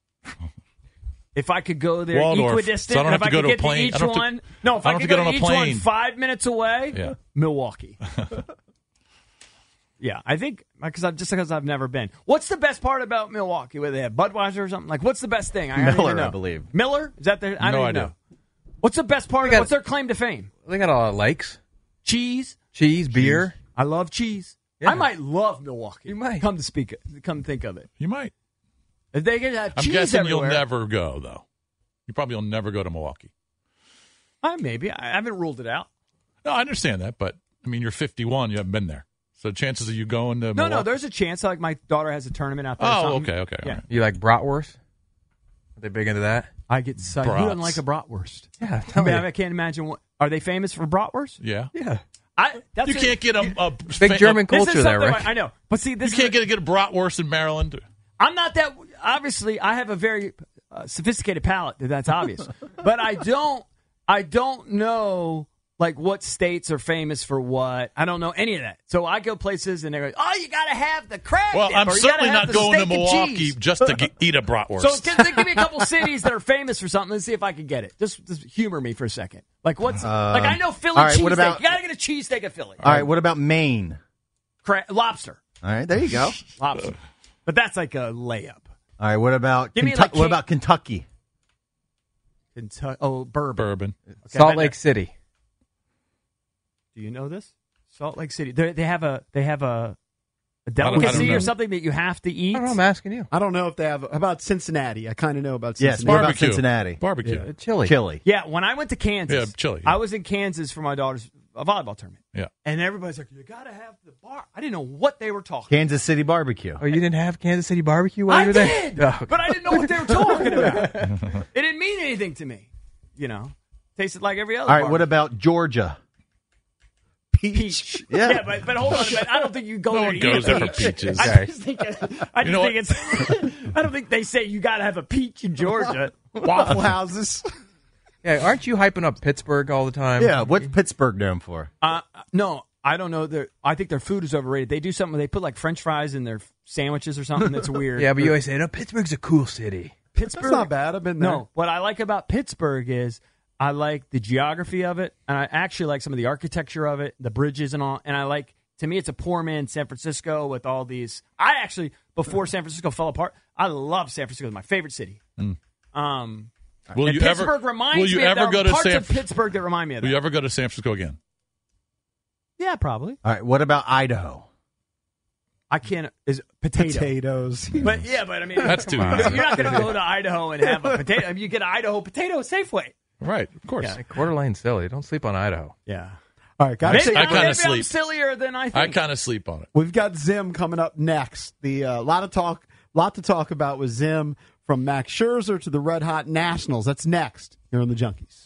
[SPEAKER 12] If I could go there
[SPEAKER 5] Waldorf,
[SPEAKER 12] equidistant,
[SPEAKER 5] so I don't
[SPEAKER 12] and
[SPEAKER 5] have
[SPEAKER 12] if
[SPEAKER 5] to
[SPEAKER 12] I
[SPEAKER 5] go
[SPEAKER 12] could
[SPEAKER 5] to a
[SPEAKER 12] get
[SPEAKER 5] plane.
[SPEAKER 12] to
[SPEAKER 5] I
[SPEAKER 12] each
[SPEAKER 5] don't have to-
[SPEAKER 12] one, no, if
[SPEAKER 5] I
[SPEAKER 12] I,
[SPEAKER 5] don't
[SPEAKER 12] could
[SPEAKER 5] have to
[SPEAKER 12] go
[SPEAKER 5] get on
[SPEAKER 12] to
[SPEAKER 5] a
[SPEAKER 12] each one
[SPEAKER 5] plane.
[SPEAKER 12] five minutes away,
[SPEAKER 5] Yeah.
[SPEAKER 12] Milwaukee. Yeah, I think because I've just because I've never been. What's the best part about Milwaukee? Where they have Budweiser or something? Like, what's the best thing? I don't
[SPEAKER 10] Miller,
[SPEAKER 12] even know.
[SPEAKER 10] I believe.
[SPEAKER 12] Miller is that their? I
[SPEAKER 5] No
[SPEAKER 12] don't even
[SPEAKER 5] idea.
[SPEAKER 12] know. What's the best part?
[SPEAKER 11] They
[SPEAKER 12] Of,
[SPEAKER 11] got-
[SPEAKER 12] what's their claim to fame?
[SPEAKER 11] They got a lot of lakes,
[SPEAKER 12] Cheese.
[SPEAKER 11] cheese, beer.
[SPEAKER 12] I love cheese.
[SPEAKER 11] Yeah.
[SPEAKER 12] I might love Milwaukee.
[SPEAKER 11] You might.
[SPEAKER 12] Come to speak it. Come think of it.
[SPEAKER 5] You might.
[SPEAKER 12] If they could have
[SPEAKER 5] I'm
[SPEAKER 12] cheese
[SPEAKER 5] guessing
[SPEAKER 12] everywhere,
[SPEAKER 5] you'll never go, though. You probably will never go to Milwaukee.
[SPEAKER 12] Uh, maybe I haven't ruled it out.
[SPEAKER 5] No, I understand that, but, I mean, you're fifty-one. You haven't been there. So chances of you going to
[SPEAKER 12] No,
[SPEAKER 5] Milwaukee.
[SPEAKER 12] no. There's a chance. Like my daughter has a tournament out there. or
[SPEAKER 5] Oh,
[SPEAKER 12] something.
[SPEAKER 5] okay, okay. all
[SPEAKER 12] Yeah.
[SPEAKER 5] right.
[SPEAKER 11] You like bratwurst? Are they big into that?
[SPEAKER 12] I get so
[SPEAKER 5] Brats.
[SPEAKER 12] who doesn't like a bratwurst?
[SPEAKER 11] Yeah,
[SPEAKER 12] I,
[SPEAKER 11] tell
[SPEAKER 12] mean,
[SPEAKER 11] me.
[SPEAKER 12] I can't imagine what are they famous for bratwurst?
[SPEAKER 5] Yeah.
[SPEAKER 11] Yeah,
[SPEAKER 12] I that's
[SPEAKER 5] You
[SPEAKER 12] a-
[SPEAKER 5] can't get a, a
[SPEAKER 11] big
[SPEAKER 5] fa-
[SPEAKER 11] German
[SPEAKER 12] This is
[SPEAKER 11] culture there,
[SPEAKER 12] something
[SPEAKER 11] right?
[SPEAKER 12] I know, but see,
[SPEAKER 5] You
[SPEAKER 12] this
[SPEAKER 5] can't
[SPEAKER 12] is,
[SPEAKER 5] get a, get a bratwurst in Maryland.
[SPEAKER 12] I'm not that. Obviously, I have a very uh, sophisticated palate. That's obvious, but I don't. I don't know like what states are famous for what. I don't know any of that. So I go places and they're like, "Oh, you got to have the crab."
[SPEAKER 5] Well,
[SPEAKER 12] dip,
[SPEAKER 5] I'm
[SPEAKER 12] or you gotta
[SPEAKER 5] certainly
[SPEAKER 12] have
[SPEAKER 5] not
[SPEAKER 12] the
[SPEAKER 5] going to
[SPEAKER 12] steak and
[SPEAKER 5] Milwaukee
[SPEAKER 12] cheese."
[SPEAKER 5] just to get, eat a bratwurst.
[SPEAKER 12] So give, give me a couple cities that are famous for something and see if I can get it. Just, just humor me for a second. Like what's like I know Philly
[SPEAKER 10] all right,
[SPEAKER 12] cheesesteak.
[SPEAKER 10] what about-
[SPEAKER 12] You gotta get a cheesesteak at Philly.
[SPEAKER 10] All right, what about Maine?
[SPEAKER 12] Cra- lobster,
[SPEAKER 10] All right, there you go.
[SPEAKER 12] lobster. But that's like a layup.
[SPEAKER 10] All right, what about
[SPEAKER 12] Give me,
[SPEAKER 10] Kentuck-
[SPEAKER 12] like,
[SPEAKER 10] what
[SPEAKER 12] King-
[SPEAKER 10] about Kentucky?
[SPEAKER 12] Kentucky, oh, bourbon.
[SPEAKER 5] Bourbon.
[SPEAKER 12] Okay,
[SPEAKER 11] Salt
[SPEAKER 12] I've been
[SPEAKER 11] Lake City.
[SPEAKER 12] Do you know this? Salt Lake City. They they have a they have a A delicacy
[SPEAKER 5] know.
[SPEAKER 12] or something that you have to eat?
[SPEAKER 11] I don't know. I'm asking you.
[SPEAKER 4] I don't know if they have. How about Cincinnati? I kind of know about
[SPEAKER 10] Yes,
[SPEAKER 4] Cincinnati.
[SPEAKER 10] what about
[SPEAKER 5] Barbecue.
[SPEAKER 10] Cincinnati?
[SPEAKER 5] Barbecue.
[SPEAKER 11] Yeah, chili.
[SPEAKER 10] Chili.
[SPEAKER 12] Yeah, when I went to Kansas,
[SPEAKER 5] Yeah, chili.
[SPEAKER 12] I was in Kansas for my daughter's a volleyball tournament.
[SPEAKER 5] Yeah.
[SPEAKER 12] And everybody's like, you got to have the bar. I didn't know what they were talking
[SPEAKER 10] Kansas City barbecue.
[SPEAKER 11] Oh, you didn't have Kansas City barbecue while
[SPEAKER 12] I
[SPEAKER 11] you were there?
[SPEAKER 12] did,
[SPEAKER 11] Oh,
[SPEAKER 12] but I didn't know what they were talking about. It didn't mean anything to me. You know, tasted like every other
[SPEAKER 10] All right,
[SPEAKER 12] barbecue.
[SPEAKER 10] what about Georgia?
[SPEAKER 12] Peach.
[SPEAKER 10] Yeah.
[SPEAKER 12] yeah, but, but hold on a minute. I don't think you go
[SPEAKER 5] No
[SPEAKER 12] there
[SPEAKER 5] one
[SPEAKER 12] to
[SPEAKER 5] goes
[SPEAKER 12] eat a
[SPEAKER 5] there for
[SPEAKER 12] peach.
[SPEAKER 5] peaches.
[SPEAKER 12] I just think, I just
[SPEAKER 5] You know
[SPEAKER 12] think it's. I don't think they say you got to have a peach in Georgia.
[SPEAKER 4] Waffle houses.
[SPEAKER 11] Yeah, aren't you hyping up Pittsburgh all the time?
[SPEAKER 10] Yeah, what's Pittsburgh known for?
[SPEAKER 12] Uh, no, I don't know. Their, I think their food is overrated. They do something. They put like French fries in their sandwiches or something that's weird.
[SPEAKER 11] Yeah, but you always say, no, Pittsburgh's a cool city.
[SPEAKER 12] Pittsburgh.
[SPEAKER 4] That's not bad. I've been there.
[SPEAKER 12] No, what I like about Pittsburgh is I like the geography of it, and I actually like some of the architecture of it, the bridges and all. And I like, to me, it's a poor man's San Francisco with all these. I actually, before San Francisco fell apart, I love San Francisco. It's my favorite city.
[SPEAKER 5] Mm.
[SPEAKER 12] Um,
[SPEAKER 5] Will
[SPEAKER 12] and
[SPEAKER 5] you
[SPEAKER 12] Pittsburgh
[SPEAKER 5] ever?
[SPEAKER 12] reminds
[SPEAKER 5] Will you
[SPEAKER 12] me
[SPEAKER 5] ever
[SPEAKER 12] of
[SPEAKER 5] go
[SPEAKER 12] there
[SPEAKER 5] to
[SPEAKER 12] are parts
[SPEAKER 5] San?
[SPEAKER 12] of Pittsburgh that remind me of that.
[SPEAKER 5] Will you ever go to San Francisco again?
[SPEAKER 12] Yeah, probably.
[SPEAKER 10] All right, what about Idaho?
[SPEAKER 12] I can't. Is potato.
[SPEAKER 4] Potatoes.
[SPEAKER 12] But yeah, but I mean,
[SPEAKER 5] That's
[SPEAKER 12] come
[SPEAKER 5] too
[SPEAKER 12] on.
[SPEAKER 5] easy.
[SPEAKER 12] You're not going to go to Idaho and have a potato. I mean, you get an Idaho potato at Safeway.
[SPEAKER 5] Right, of course.
[SPEAKER 12] Yeah.
[SPEAKER 11] Coeur d'Alene silly. Don't sleep on Idaho.
[SPEAKER 12] Yeah.
[SPEAKER 4] All right, guys.
[SPEAKER 12] Maybe,
[SPEAKER 5] I
[SPEAKER 12] I
[SPEAKER 5] kinda
[SPEAKER 12] maybe I'm
[SPEAKER 5] sleep.
[SPEAKER 12] sillier than I
[SPEAKER 5] I
[SPEAKER 12] think.
[SPEAKER 5] kind of sleep on it.
[SPEAKER 4] We've got Zim coming up next. The uh, lot of talk, lot to talk about with Zim, from Max Scherzer to the Red Hot Nationals. That's next here on the Junkies.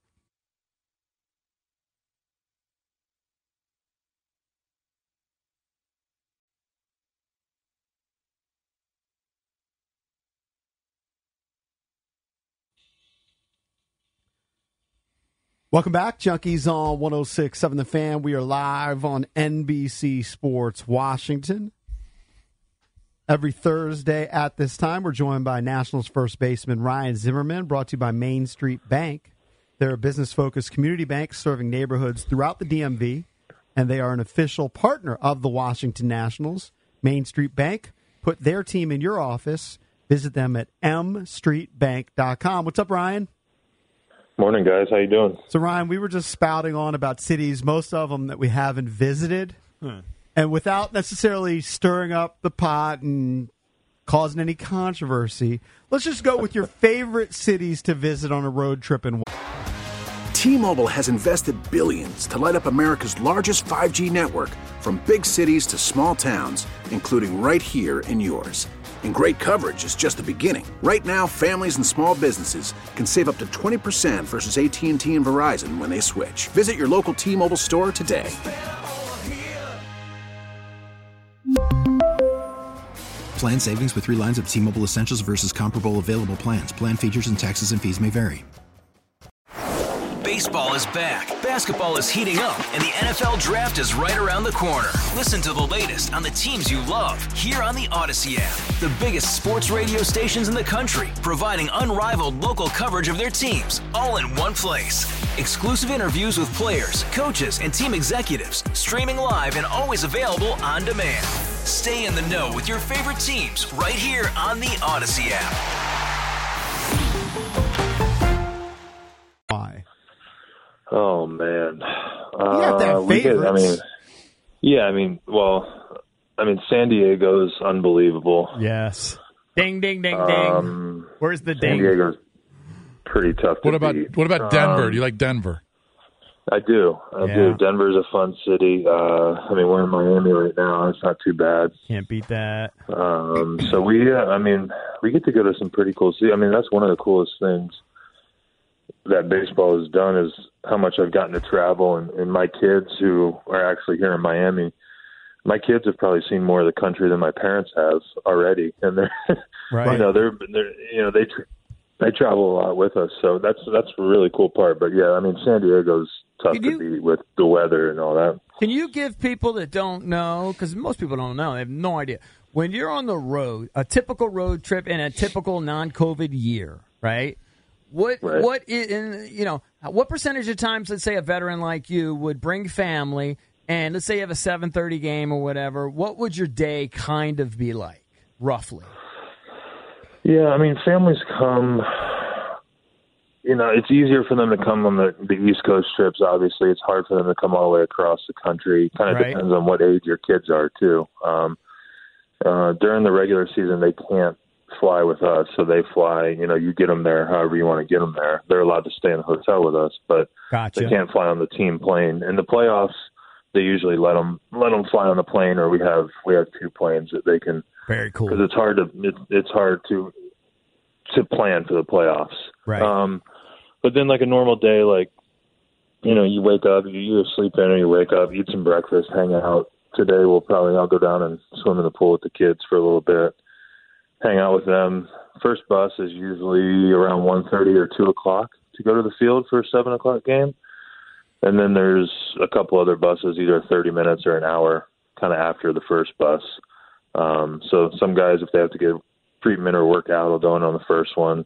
[SPEAKER 4] Welcome back, Junkies on one oh six point seven The Fan. We are live on N B C Sports Washington. Every Thursday at this time, we're joined by Nationals first baseman Ryan Zimmerman, brought to you by Main Street Bank. They're a business-focused community bank serving neighborhoods throughout the D M V, and they are an official partner of the Washington Nationals. Main Street Bank, put their team in your office. Visit them at m street bank dot com. What's up, Ryan?
[SPEAKER 13] Morning, guys. How you doing?
[SPEAKER 4] So, Ryan, we were just spouting on about cities, most of them that we haven't visited,
[SPEAKER 12] Hmm.
[SPEAKER 4] and without necessarily stirring up the pot and causing any controversy, let's just go with your favorite cities to visit on a road trip. And
[SPEAKER 2] T-Mobile has invested billions to light up America's largest five G network, from big cities to small towns, including right here in yours. And great coverage is just the beginning. Right now, families and small businesses can save up to twenty percent versus A T and T and Verizon when they switch. Visit your local T-Mobile store today.
[SPEAKER 3] Plan savings with three lines of T-Mobile Essentials versus comparable available plans. Plan features and taxes and fees may vary.
[SPEAKER 14] Baseball is back, basketball is heating up, and the N F L Draft is right around the corner. Listen to the latest on the teams you love here on the Odyssey app. The biggest sports radio stations in the country, providing unrivaled local coverage of their teams, all in one place. Exclusive interviews with players, coaches, and team executives, streaming live and always available on demand. Stay in the know with your favorite teams right here on the Odyssey app.
[SPEAKER 4] why?
[SPEAKER 13] Oh man,
[SPEAKER 4] You have to have
[SPEAKER 13] Uh, we get- I
[SPEAKER 4] favorites.
[SPEAKER 13] mean, yeah, I mean, well, I mean, San Diego's unbelievable.
[SPEAKER 12] Yes. Ding, ding, ding, ding.
[SPEAKER 13] Um,
[SPEAKER 12] Where's the
[SPEAKER 13] San
[SPEAKER 12] ding?
[SPEAKER 13] Diego's pretty tough. To
[SPEAKER 5] What about
[SPEAKER 13] beat.
[SPEAKER 5] what about Denver?
[SPEAKER 13] Um,
[SPEAKER 5] Do you like Denver?
[SPEAKER 13] I do. I
[SPEAKER 12] Yeah.
[SPEAKER 13] do. Denver's a fun city. Uh, I mean, we're in Miami right now. It's not too bad.
[SPEAKER 12] Can't beat that.
[SPEAKER 13] Um, so we, uh, I mean, we get to go to some pretty cool cities. I mean, that's one of the coolest things that baseball has done is how much I've gotten to travel. And, and my kids who are actually here in Miami, my kids have probably seen more of the country than my parents have already. And they're,
[SPEAKER 12] Right.
[SPEAKER 13] you know, they're, they're, you know, they, tra- they travel a lot with us. So that's, that's a really cool part. But yeah, I mean, San Diego's tough
[SPEAKER 12] Could
[SPEAKER 13] to
[SPEAKER 12] you-
[SPEAKER 13] beat with the weather and all that.
[SPEAKER 12] Can you give people that don't know, because most people don't know, they have no idea. When you're on the road, a typical road trip in a typical non-COVID year, right? What
[SPEAKER 13] Right.
[SPEAKER 12] what is, in, you know, what percentage of times, let's say a veteran like you would bring family, and let's say you have a seven thirty game or whatever, what would your day kind of be like, roughly?
[SPEAKER 13] Yeah, I mean, families come, you know, it's easier for them to come on the, the East Coast trips, obviously. It's hard for them to come all the way across the country. Kind of
[SPEAKER 12] Right.
[SPEAKER 13] depends on what age your kids are, too. Um, uh, during the regular season, they can't fly with us, so they fly. You know, you get them there however you want to get them there. They're allowed to stay in the hotel with us, but
[SPEAKER 12] gotcha.
[SPEAKER 13] They can't fly on the team plane. In the playoffs, they usually let them let them fly on the plane, or we have we have two planes that they can.
[SPEAKER 12] Very cool.
[SPEAKER 13] Because it's hard to it, it's hard to to plan for the playoffs.
[SPEAKER 12] Right.
[SPEAKER 13] Um, but then like a normal day, like you know, you wake up, you either sleep in or you wake up, eat some breakfast, hang out. Today we'll probably I'll go down and swim in the pool with the kids for a little bit. Hang out with them. First bus is usually around one thirty or two o'clock to go to the field for a seven o'clock game. And then there's a couple other buses, either thirty minutes or an hour kind of after the first bus. Um, so some guys, if they have to get treatment or work out, will go in on the first one.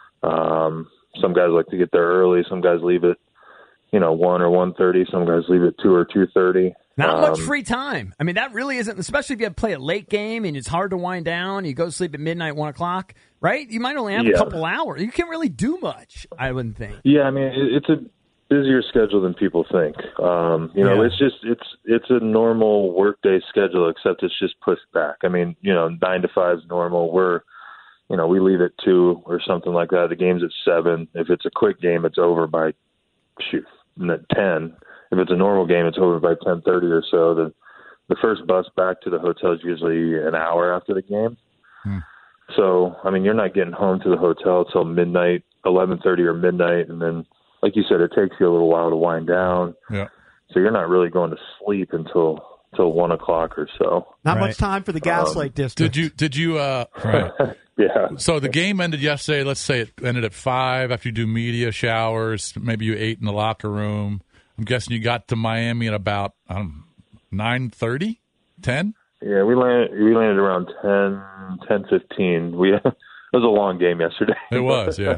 [SPEAKER 13] Um, some guys like to get there early. Some guys leave it, you know, one or one thirty. Some guys leave it two or two thirty.
[SPEAKER 12] Not
[SPEAKER 13] um,
[SPEAKER 12] much free time. I mean, that really isn't, especially if you have to play a late game and it's hard to wind down. You go to sleep at midnight, one o'clock, right? You might only have
[SPEAKER 13] Yeah.
[SPEAKER 12] a couple hours. You can't really do much, I wouldn't think.
[SPEAKER 13] Yeah, I mean, it, it's a busier schedule than people think. Um, you know,
[SPEAKER 12] Yeah.
[SPEAKER 13] it's just it's it's a normal workday schedule, except it's just pushed back. I mean, you know, nine to five is normal. We're, you know, we leave at two or something like that. The game's at seven. If it's a quick game, it's over by shoot at ten. If it's a normal game, it's over by ten thirty or so. The the first bus back to the hotel is usually an hour after the game.
[SPEAKER 5] Hmm.
[SPEAKER 13] So, I mean, you're not getting home to the hotel till midnight, eleven thirty or midnight, and then, like you said, it takes you a little while to wind down.
[SPEAKER 5] Yeah.
[SPEAKER 13] So you're not really going to sleep until till one o'clock or so.
[SPEAKER 4] Not much time for the Gaslight
[SPEAKER 13] Um,
[SPEAKER 4] District.
[SPEAKER 5] Did you? Did you? Uh, right.
[SPEAKER 13] Yeah.
[SPEAKER 5] So the game ended yesterday. Let's say it ended at five. After you do media showers, maybe you ate in the locker room. I'm guessing you got to Miami at about um, nine thirty, ten.
[SPEAKER 13] Yeah, we landed. We landed around ten, ten fifteen. We it was a long game yesterday.
[SPEAKER 5] It was, yeah.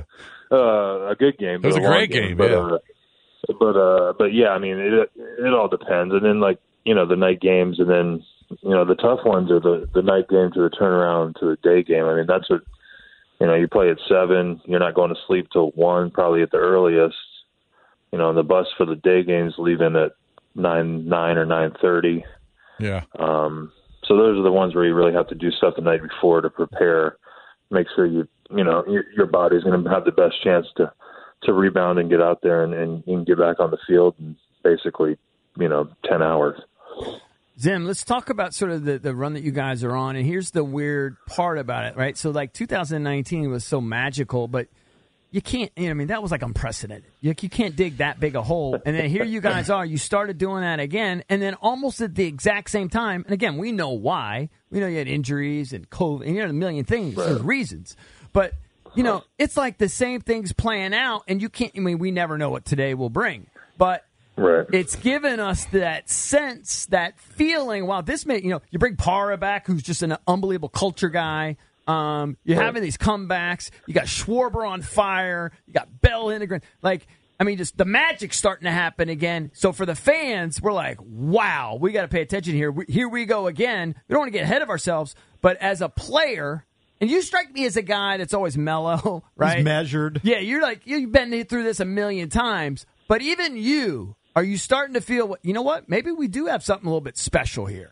[SPEAKER 13] uh, a good game.
[SPEAKER 5] It was
[SPEAKER 13] but
[SPEAKER 5] a
[SPEAKER 13] long
[SPEAKER 5] great game,
[SPEAKER 13] but,
[SPEAKER 5] yeah.
[SPEAKER 13] Uh, but uh, but yeah, I mean, it it all depends. And then like you know the night games, and then you know the tough ones are the the night game to the turnaround to the day game. I mean, that's what you know. You play at seven. You're not going to sleep till one, probably at the earliest. You know, and the bus for the day games leaving at nine, nine or nine thirty.
[SPEAKER 5] Yeah.
[SPEAKER 13] Um, so those are the ones where you really have to do stuff the night before to prepare, make sure you, you know, your, your body's going to have the best chance to, to rebound and get out there and, and, and get back on the field in basically, you know, ten hours.
[SPEAKER 12] Zim, let's talk about sort of the, the run that you guys are on. And here's the weird part about it, right? So like two thousand nineteen was so magical, but you can't, you know, I mean, that was like unprecedented. You, you can't dig that big a hole. And then here you guys are. You started doing that again. And then almost at the exact same time, and again, we know why. We know you had injuries and COVID, and you know, a million things,
[SPEAKER 13] Right.
[SPEAKER 12] there's reasons. But, you know, it's like the same things playing out, and you can't, I mean, we never know what today will bring. But
[SPEAKER 13] Right.
[SPEAKER 12] it's given us that sense, that feeling, wow, this may, you know, you bring Parra back, who's just an unbelievable culture guy. Um, you're having these comebacks. You got Schwarber on fire. You got Bell Lindgren. Like, I mean, just the magic's starting to happen again. So for the fans, we're like, wow, we got to pay attention here. We, here we go again. We don't want to get ahead of ourselves. But as a player, and you strike me as a guy that's always mellow, right?
[SPEAKER 4] He's measured.
[SPEAKER 12] Yeah, you're like, you've been through this a million times. But even you, are you starting to feel, you know what? Maybe we do have something a little bit special here.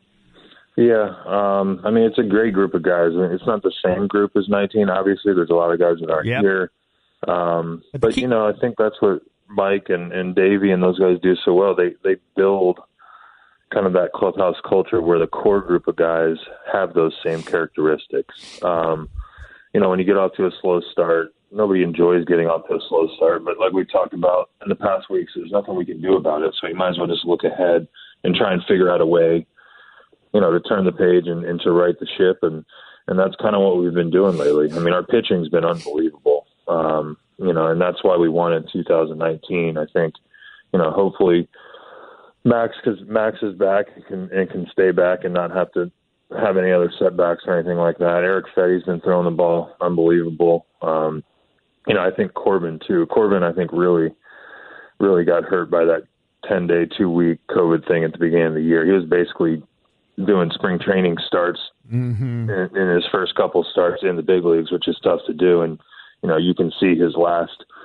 [SPEAKER 13] Yeah, um, I mean, it's a great group of guys. I mean, it's not the same group as nineteen. Obviously, there's a lot of guys that aren't
[SPEAKER 12] Yep.
[SPEAKER 13] here. Um, but, you know, I think that's what Mike and, and Davey and those guys do so well. They they build kind of that clubhouse culture where the core group of guys have those same characteristics. Um, you know, when you get off to a slow start, nobody enjoys getting off to a slow start. But like we talked about in the past weeks, there's nothing we can do about it. So you might as well just look ahead and try and figure out a way, you know, to turn the page and, and to right the ship. And, and that's kind of what we've been doing lately. I mean, our pitching's been unbelievable, um, you know, and that's why we won in two thousand nineteen. I think, you know, hopefully Max, because Max is back and can, and can stay back and not have to have any other setbacks or anything like that. Eric Fetty's been throwing the ball unbelievable. Um, you know, I think Corbin, too. Corbin, I think, really, really got hurt by that ten-day, two-week COVID thing at the beginning of the year. He was basically doing spring training starts
[SPEAKER 12] mm-hmm.
[SPEAKER 13] in, in his first couple starts in the big leagues, which is tough to do. And, you know, you can see his last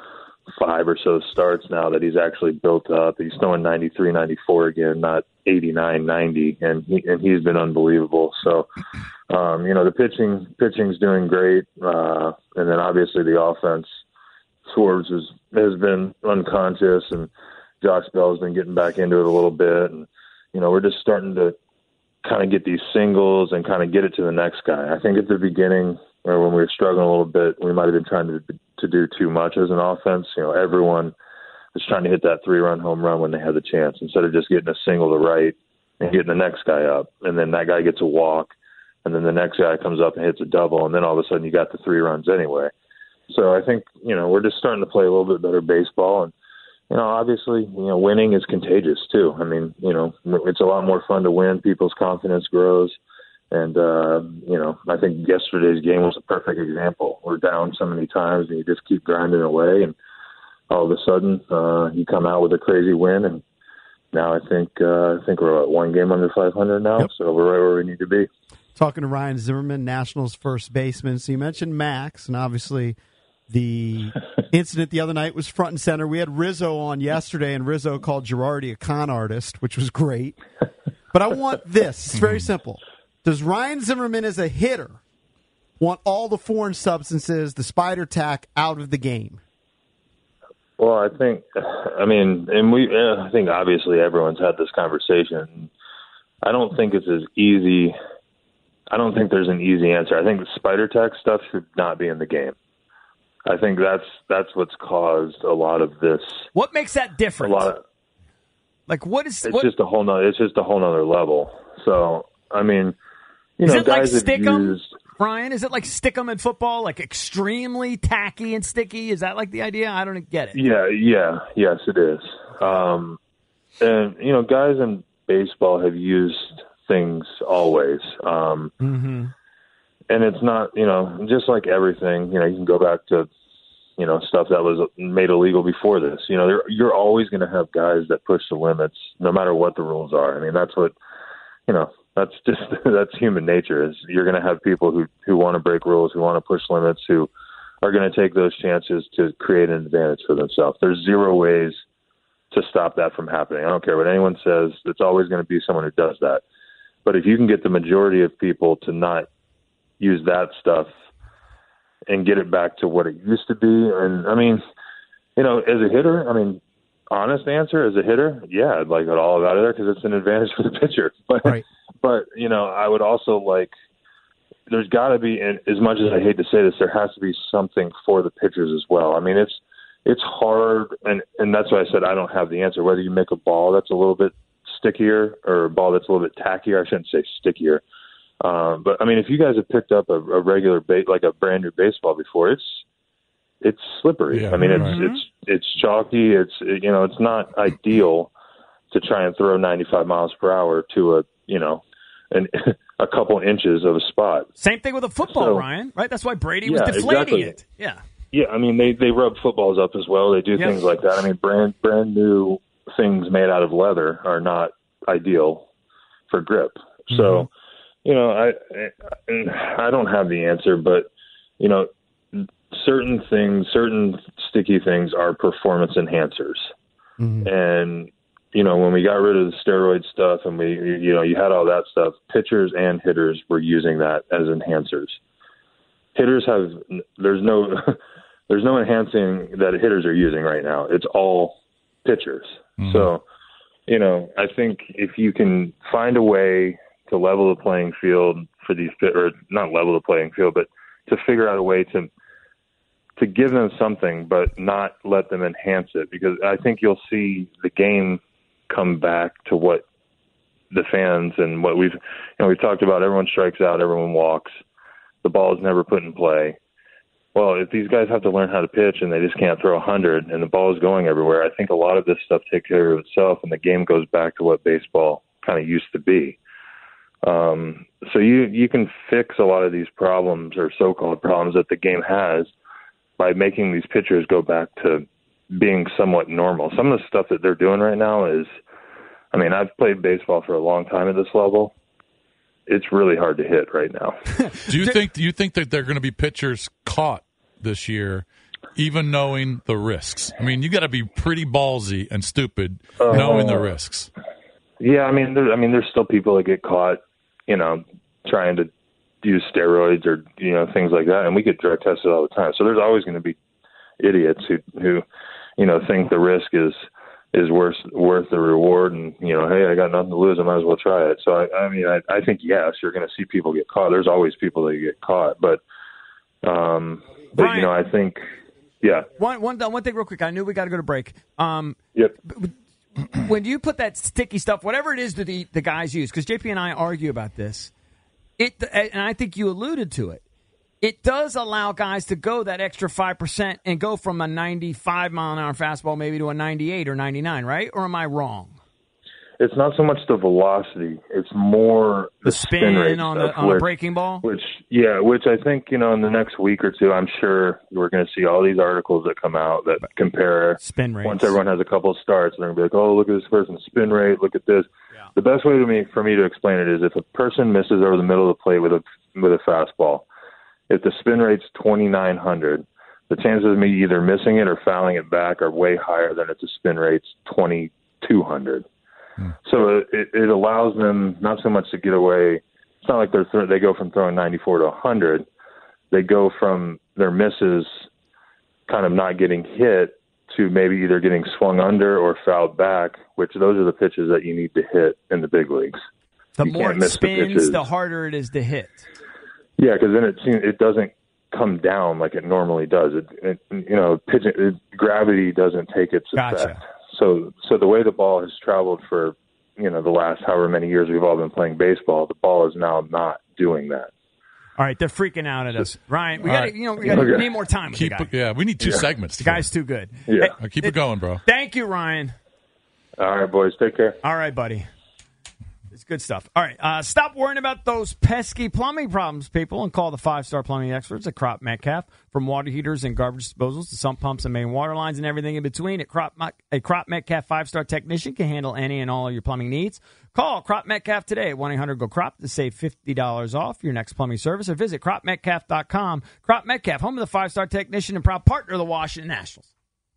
[SPEAKER 13] five or so starts now that he's actually built up. He's throwing ninety-three, ninety-four again, not eighty-nine, ninety, and he and he's been unbelievable. So, um, you know, the pitching pitching's doing great, uh, and then obviously the offense. Swerves has has been unconscious, and Josh Bell's been getting back into it a little bit, and you know, we're just starting to kind of get these singles and kind of get it to the next guy. I think at the beginning, or when we were struggling a little bit, we might have been trying to to do too much as an offense. You know, everyone was trying to hit that three-run home run when they had the chance, instead of just getting a single to right and getting the next guy up, and then that guy gets a walk, and then the next guy comes up and hits a double, and then all of a sudden you got the three runs anyway. So I think, you know, we're just starting to play a little bit better baseball, and you know, obviously, you know, winning is contagious too. I mean, you know, it's a lot more fun to win. People's confidence grows. And, uh, you know, I think yesterday's game was a perfect example. We're down so many times and you just keep grinding away. And all of a sudden, uh, you come out with a crazy win. And now I think, uh, I think we're at one game under five hundred now. Yep. So we're right where we need to be.
[SPEAKER 4] Talking to Ryan Zimmerman, Nationals first baseman. So you mentioned Max, and obviously the incident the other night was front and center. We had Rizzo on yesterday, and Rizzo called Girardi a con artist, which was great. But I want this. It's very simple. Does Ryan Zimmerman as a hitter want all the foreign substances, the spider tack, out of the game?
[SPEAKER 13] Well, I think, I mean, and we, I think obviously everyone's had this conversation. I don't think it's as easy. I don't think there's an easy answer. I think the spider tack stuff should not be in the game. I think that's that's what's caused a lot of this.
[SPEAKER 12] What makes that different?
[SPEAKER 13] A lot of,
[SPEAKER 12] like what is?
[SPEAKER 13] It's
[SPEAKER 12] what?
[SPEAKER 13] just a whole nother. It's just a whole nother level. So I mean, you
[SPEAKER 12] is
[SPEAKER 13] know,
[SPEAKER 12] it like
[SPEAKER 13] guys have
[SPEAKER 12] Stickum,
[SPEAKER 13] used,
[SPEAKER 12] Brian? Is it like Stickum in football, like extremely tacky and sticky? Is that like the idea? I don't get it.
[SPEAKER 13] Yeah, yeah, yes, it is. Um, and you know, guys in baseball have used things always. Um,
[SPEAKER 12] mm-hmm.
[SPEAKER 13] And it's not, you know, just like everything, you know, you can go back to, you know, stuff that was made illegal before this. You know, you're always going to have guys that push the limits no matter what the rules are. I mean, that's what, you know, that's just, that's human nature. Is you're going to have people who, who want to break rules, who want to push limits, who are going to take those chances to create an advantage for themselves. There's zero ways to stop that from happening. I don't care what anyone says. It's always going to be someone who does that. But if you can get the majority of people to not use that stuff and get it back to what it used to be. And I mean, you know, as a hitter, I mean, honest answer, as a hitter, yeah, I'd like it all out of there because it's an advantage for the pitcher. But, right. but you know, I would also like, there's got to be, and as much as I hate to say this, there has to be something for the pitchers as well. I mean, it's, it's hard. And, and that's why I said, I don't have the answer. Whether you make a ball that's a little bit stickier or a ball that's a little bit tackier, I shouldn't say stickier. Um, but I mean, if you guys have picked up a, a regular bait, like a brand new baseball before, it's it's slippery.
[SPEAKER 5] Yeah,
[SPEAKER 13] I mean, it's
[SPEAKER 5] right.
[SPEAKER 13] it's it's chalky. It's it, you know, it's not ideal to try and throw ninety-five miles per hour to a you know, an, a couple inches of a spot.
[SPEAKER 12] Same thing with a football, so, Ryan. Right? That's why Brady was
[SPEAKER 13] yeah,
[SPEAKER 12] deflating
[SPEAKER 13] exactly.
[SPEAKER 12] it. Yeah.
[SPEAKER 13] Yeah, I mean, they they rub footballs up as well. They do yep. things like that. I mean, brand brand new things made out of leather are not ideal for grip. Mm-hmm. So. You know, I I don't have the answer, but, you know, certain things, certain sticky things are performance enhancers. Mm-hmm. And, you know, when we got rid of the steroid stuff and we, you know, you had all that stuff, pitchers and hitters were using that as enhancers. Hitters have, there's no, there's no enhancing that hitters are using right now. It's all pitchers. Mm-hmm. So, you know, I think if you can find a way to level the playing field for these, or not level the playing field, but to figure out a way to to give them something, but not let them enhance it. Because I think you'll see the game come back to what the fans and what we've, you know, we've talked about. Everyone strikes out, everyone walks, the ball is never put in play. Well, if these guys have to learn how to pitch and they just can't throw a hundred and the ball is going everywhere, I think a lot of this stuff takes care of itself and the game goes back to what baseball kind of used to be. Um, so you, you can fix a lot of these problems or so-called problems that the game has by making these pitchers go back to being somewhat normal. Some of the stuff that they're doing right now is, I mean, I've played baseball for a long time at this level. It's really hard to hit right now.
[SPEAKER 5] Do you think, do you think that there are going to be pitchers caught this year even knowing the risks? I mean, you got to be pretty ballsy and stupid
[SPEAKER 13] Uh,
[SPEAKER 5] knowing the risks.
[SPEAKER 13] Yeah, I mean, there, I mean, there's still people that get caught, you know, trying to use steroids or you know things like that, and we get drug tested all the time. So there's always going to be idiots who, who, you know, think the risk is is worth worth the reward, and you know, hey, I got nothing to lose, I might as well try it. So I, I mean, I, I think yes, you're going to see people get caught. There's always people that get caught, but, um, but
[SPEAKER 12] Brian,
[SPEAKER 13] you know, I think, yeah.
[SPEAKER 12] One one one thing real quick. I knew we got to go to break. Um,
[SPEAKER 13] yep.
[SPEAKER 12] When you put that sticky stuff, whatever it is that the, the guys use, because J P and I argue about this, it and I think you alluded to it, it does allow guys to go that extra five percent and go from a ninety-five mile an hour fastball maybe to a ninety-eight or ninety-nine, right? Or am I wrong?
[SPEAKER 13] It's not so much the velocity; it's more
[SPEAKER 12] The
[SPEAKER 13] the,
[SPEAKER 12] spin
[SPEAKER 13] rate
[SPEAKER 12] on
[SPEAKER 13] stuff,
[SPEAKER 12] the- on the
[SPEAKER 13] which-
[SPEAKER 12] breaking ball?
[SPEAKER 13] Which, yeah, which I think you know in the next week or two, I'm sure we're going to see all these articles that come out that compare
[SPEAKER 12] spin rates.
[SPEAKER 13] Once everyone has a couple of starts, they're going to be like, "Oh, look at this person's spin rate. Look at this." Yeah. The best way to me for me to explain it is if a person misses over the middle of the plate with a with a fastball, if the spin rate's twenty-nine hundred, the chances of me either missing it or fouling it back are way higher than if the spin rate's twenty-two hundred. So it, it allows them not so much to get away. It's not like they're th- they go from throwing ninety-four to one hundred. They go from their misses kind of not getting hit to maybe either getting swung under or fouled back, which those are the pitches that you need to hit in the big leagues.
[SPEAKER 12] The
[SPEAKER 13] You
[SPEAKER 12] more
[SPEAKER 13] can't
[SPEAKER 12] it
[SPEAKER 13] miss the
[SPEAKER 12] spins,
[SPEAKER 13] pitches.
[SPEAKER 12] the harder it is to hit.
[SPEAKER 13] Yeah, because then it seems it doesn't come down like it normally does. It, it you know, pitch, it, gravity doesn't take its
[SPEAKER 12] Gotcha.
[SPEAKER 13] effect. So, so the way the ball has traveled for you know the last however many years we've all been playing baseball, the ball is now not doing that.
[SPEAKER 12] All right, they're freaking out at us, Ryan. We
[SPEAKER 5] All
[SPEAKER 12] got
[SPEAKER 5] right.
[SPEAKER 12] you know we got
[SPEAKER 13] Okay.
[SPEAKER 12] need more time with
[SPEAKER 5] Keep
[SPEAKER 12] the guy.
[SPEAKER 5] it- yeah, we need two
[SPEAKER 13] Yeah.
[SPEAKER 5] segments.
[SPEAKER 12] The guy's too good.
[SPEAKER 13] Yeah.
[SPEAKER 5] Uh, keep it going, bro.
[SPEAKER 12] Thank you, Ryan.
[SPEAKER 13] All right, boys, take care.
[SPEAKER 12] All right, buddy. It's good stuff. All right, uh, stop worrying about those pesky plumbing problems, people, and call the five-star plumbing experts at Crop Metcalf. From water heaters and garbage disposals to sump pumps and main water lines and everything in between, at Crop, a Crop Metcalf five-star technician can handle any and all of your plumbing needs. Call Crop Metcalf today at one eight hundred G O Crop to save fifty dollars off your next plumbing service, or visit crop metcalf dot com. Crop Metcalf, home of the five-star technician and proud partner of the Washington Nationals.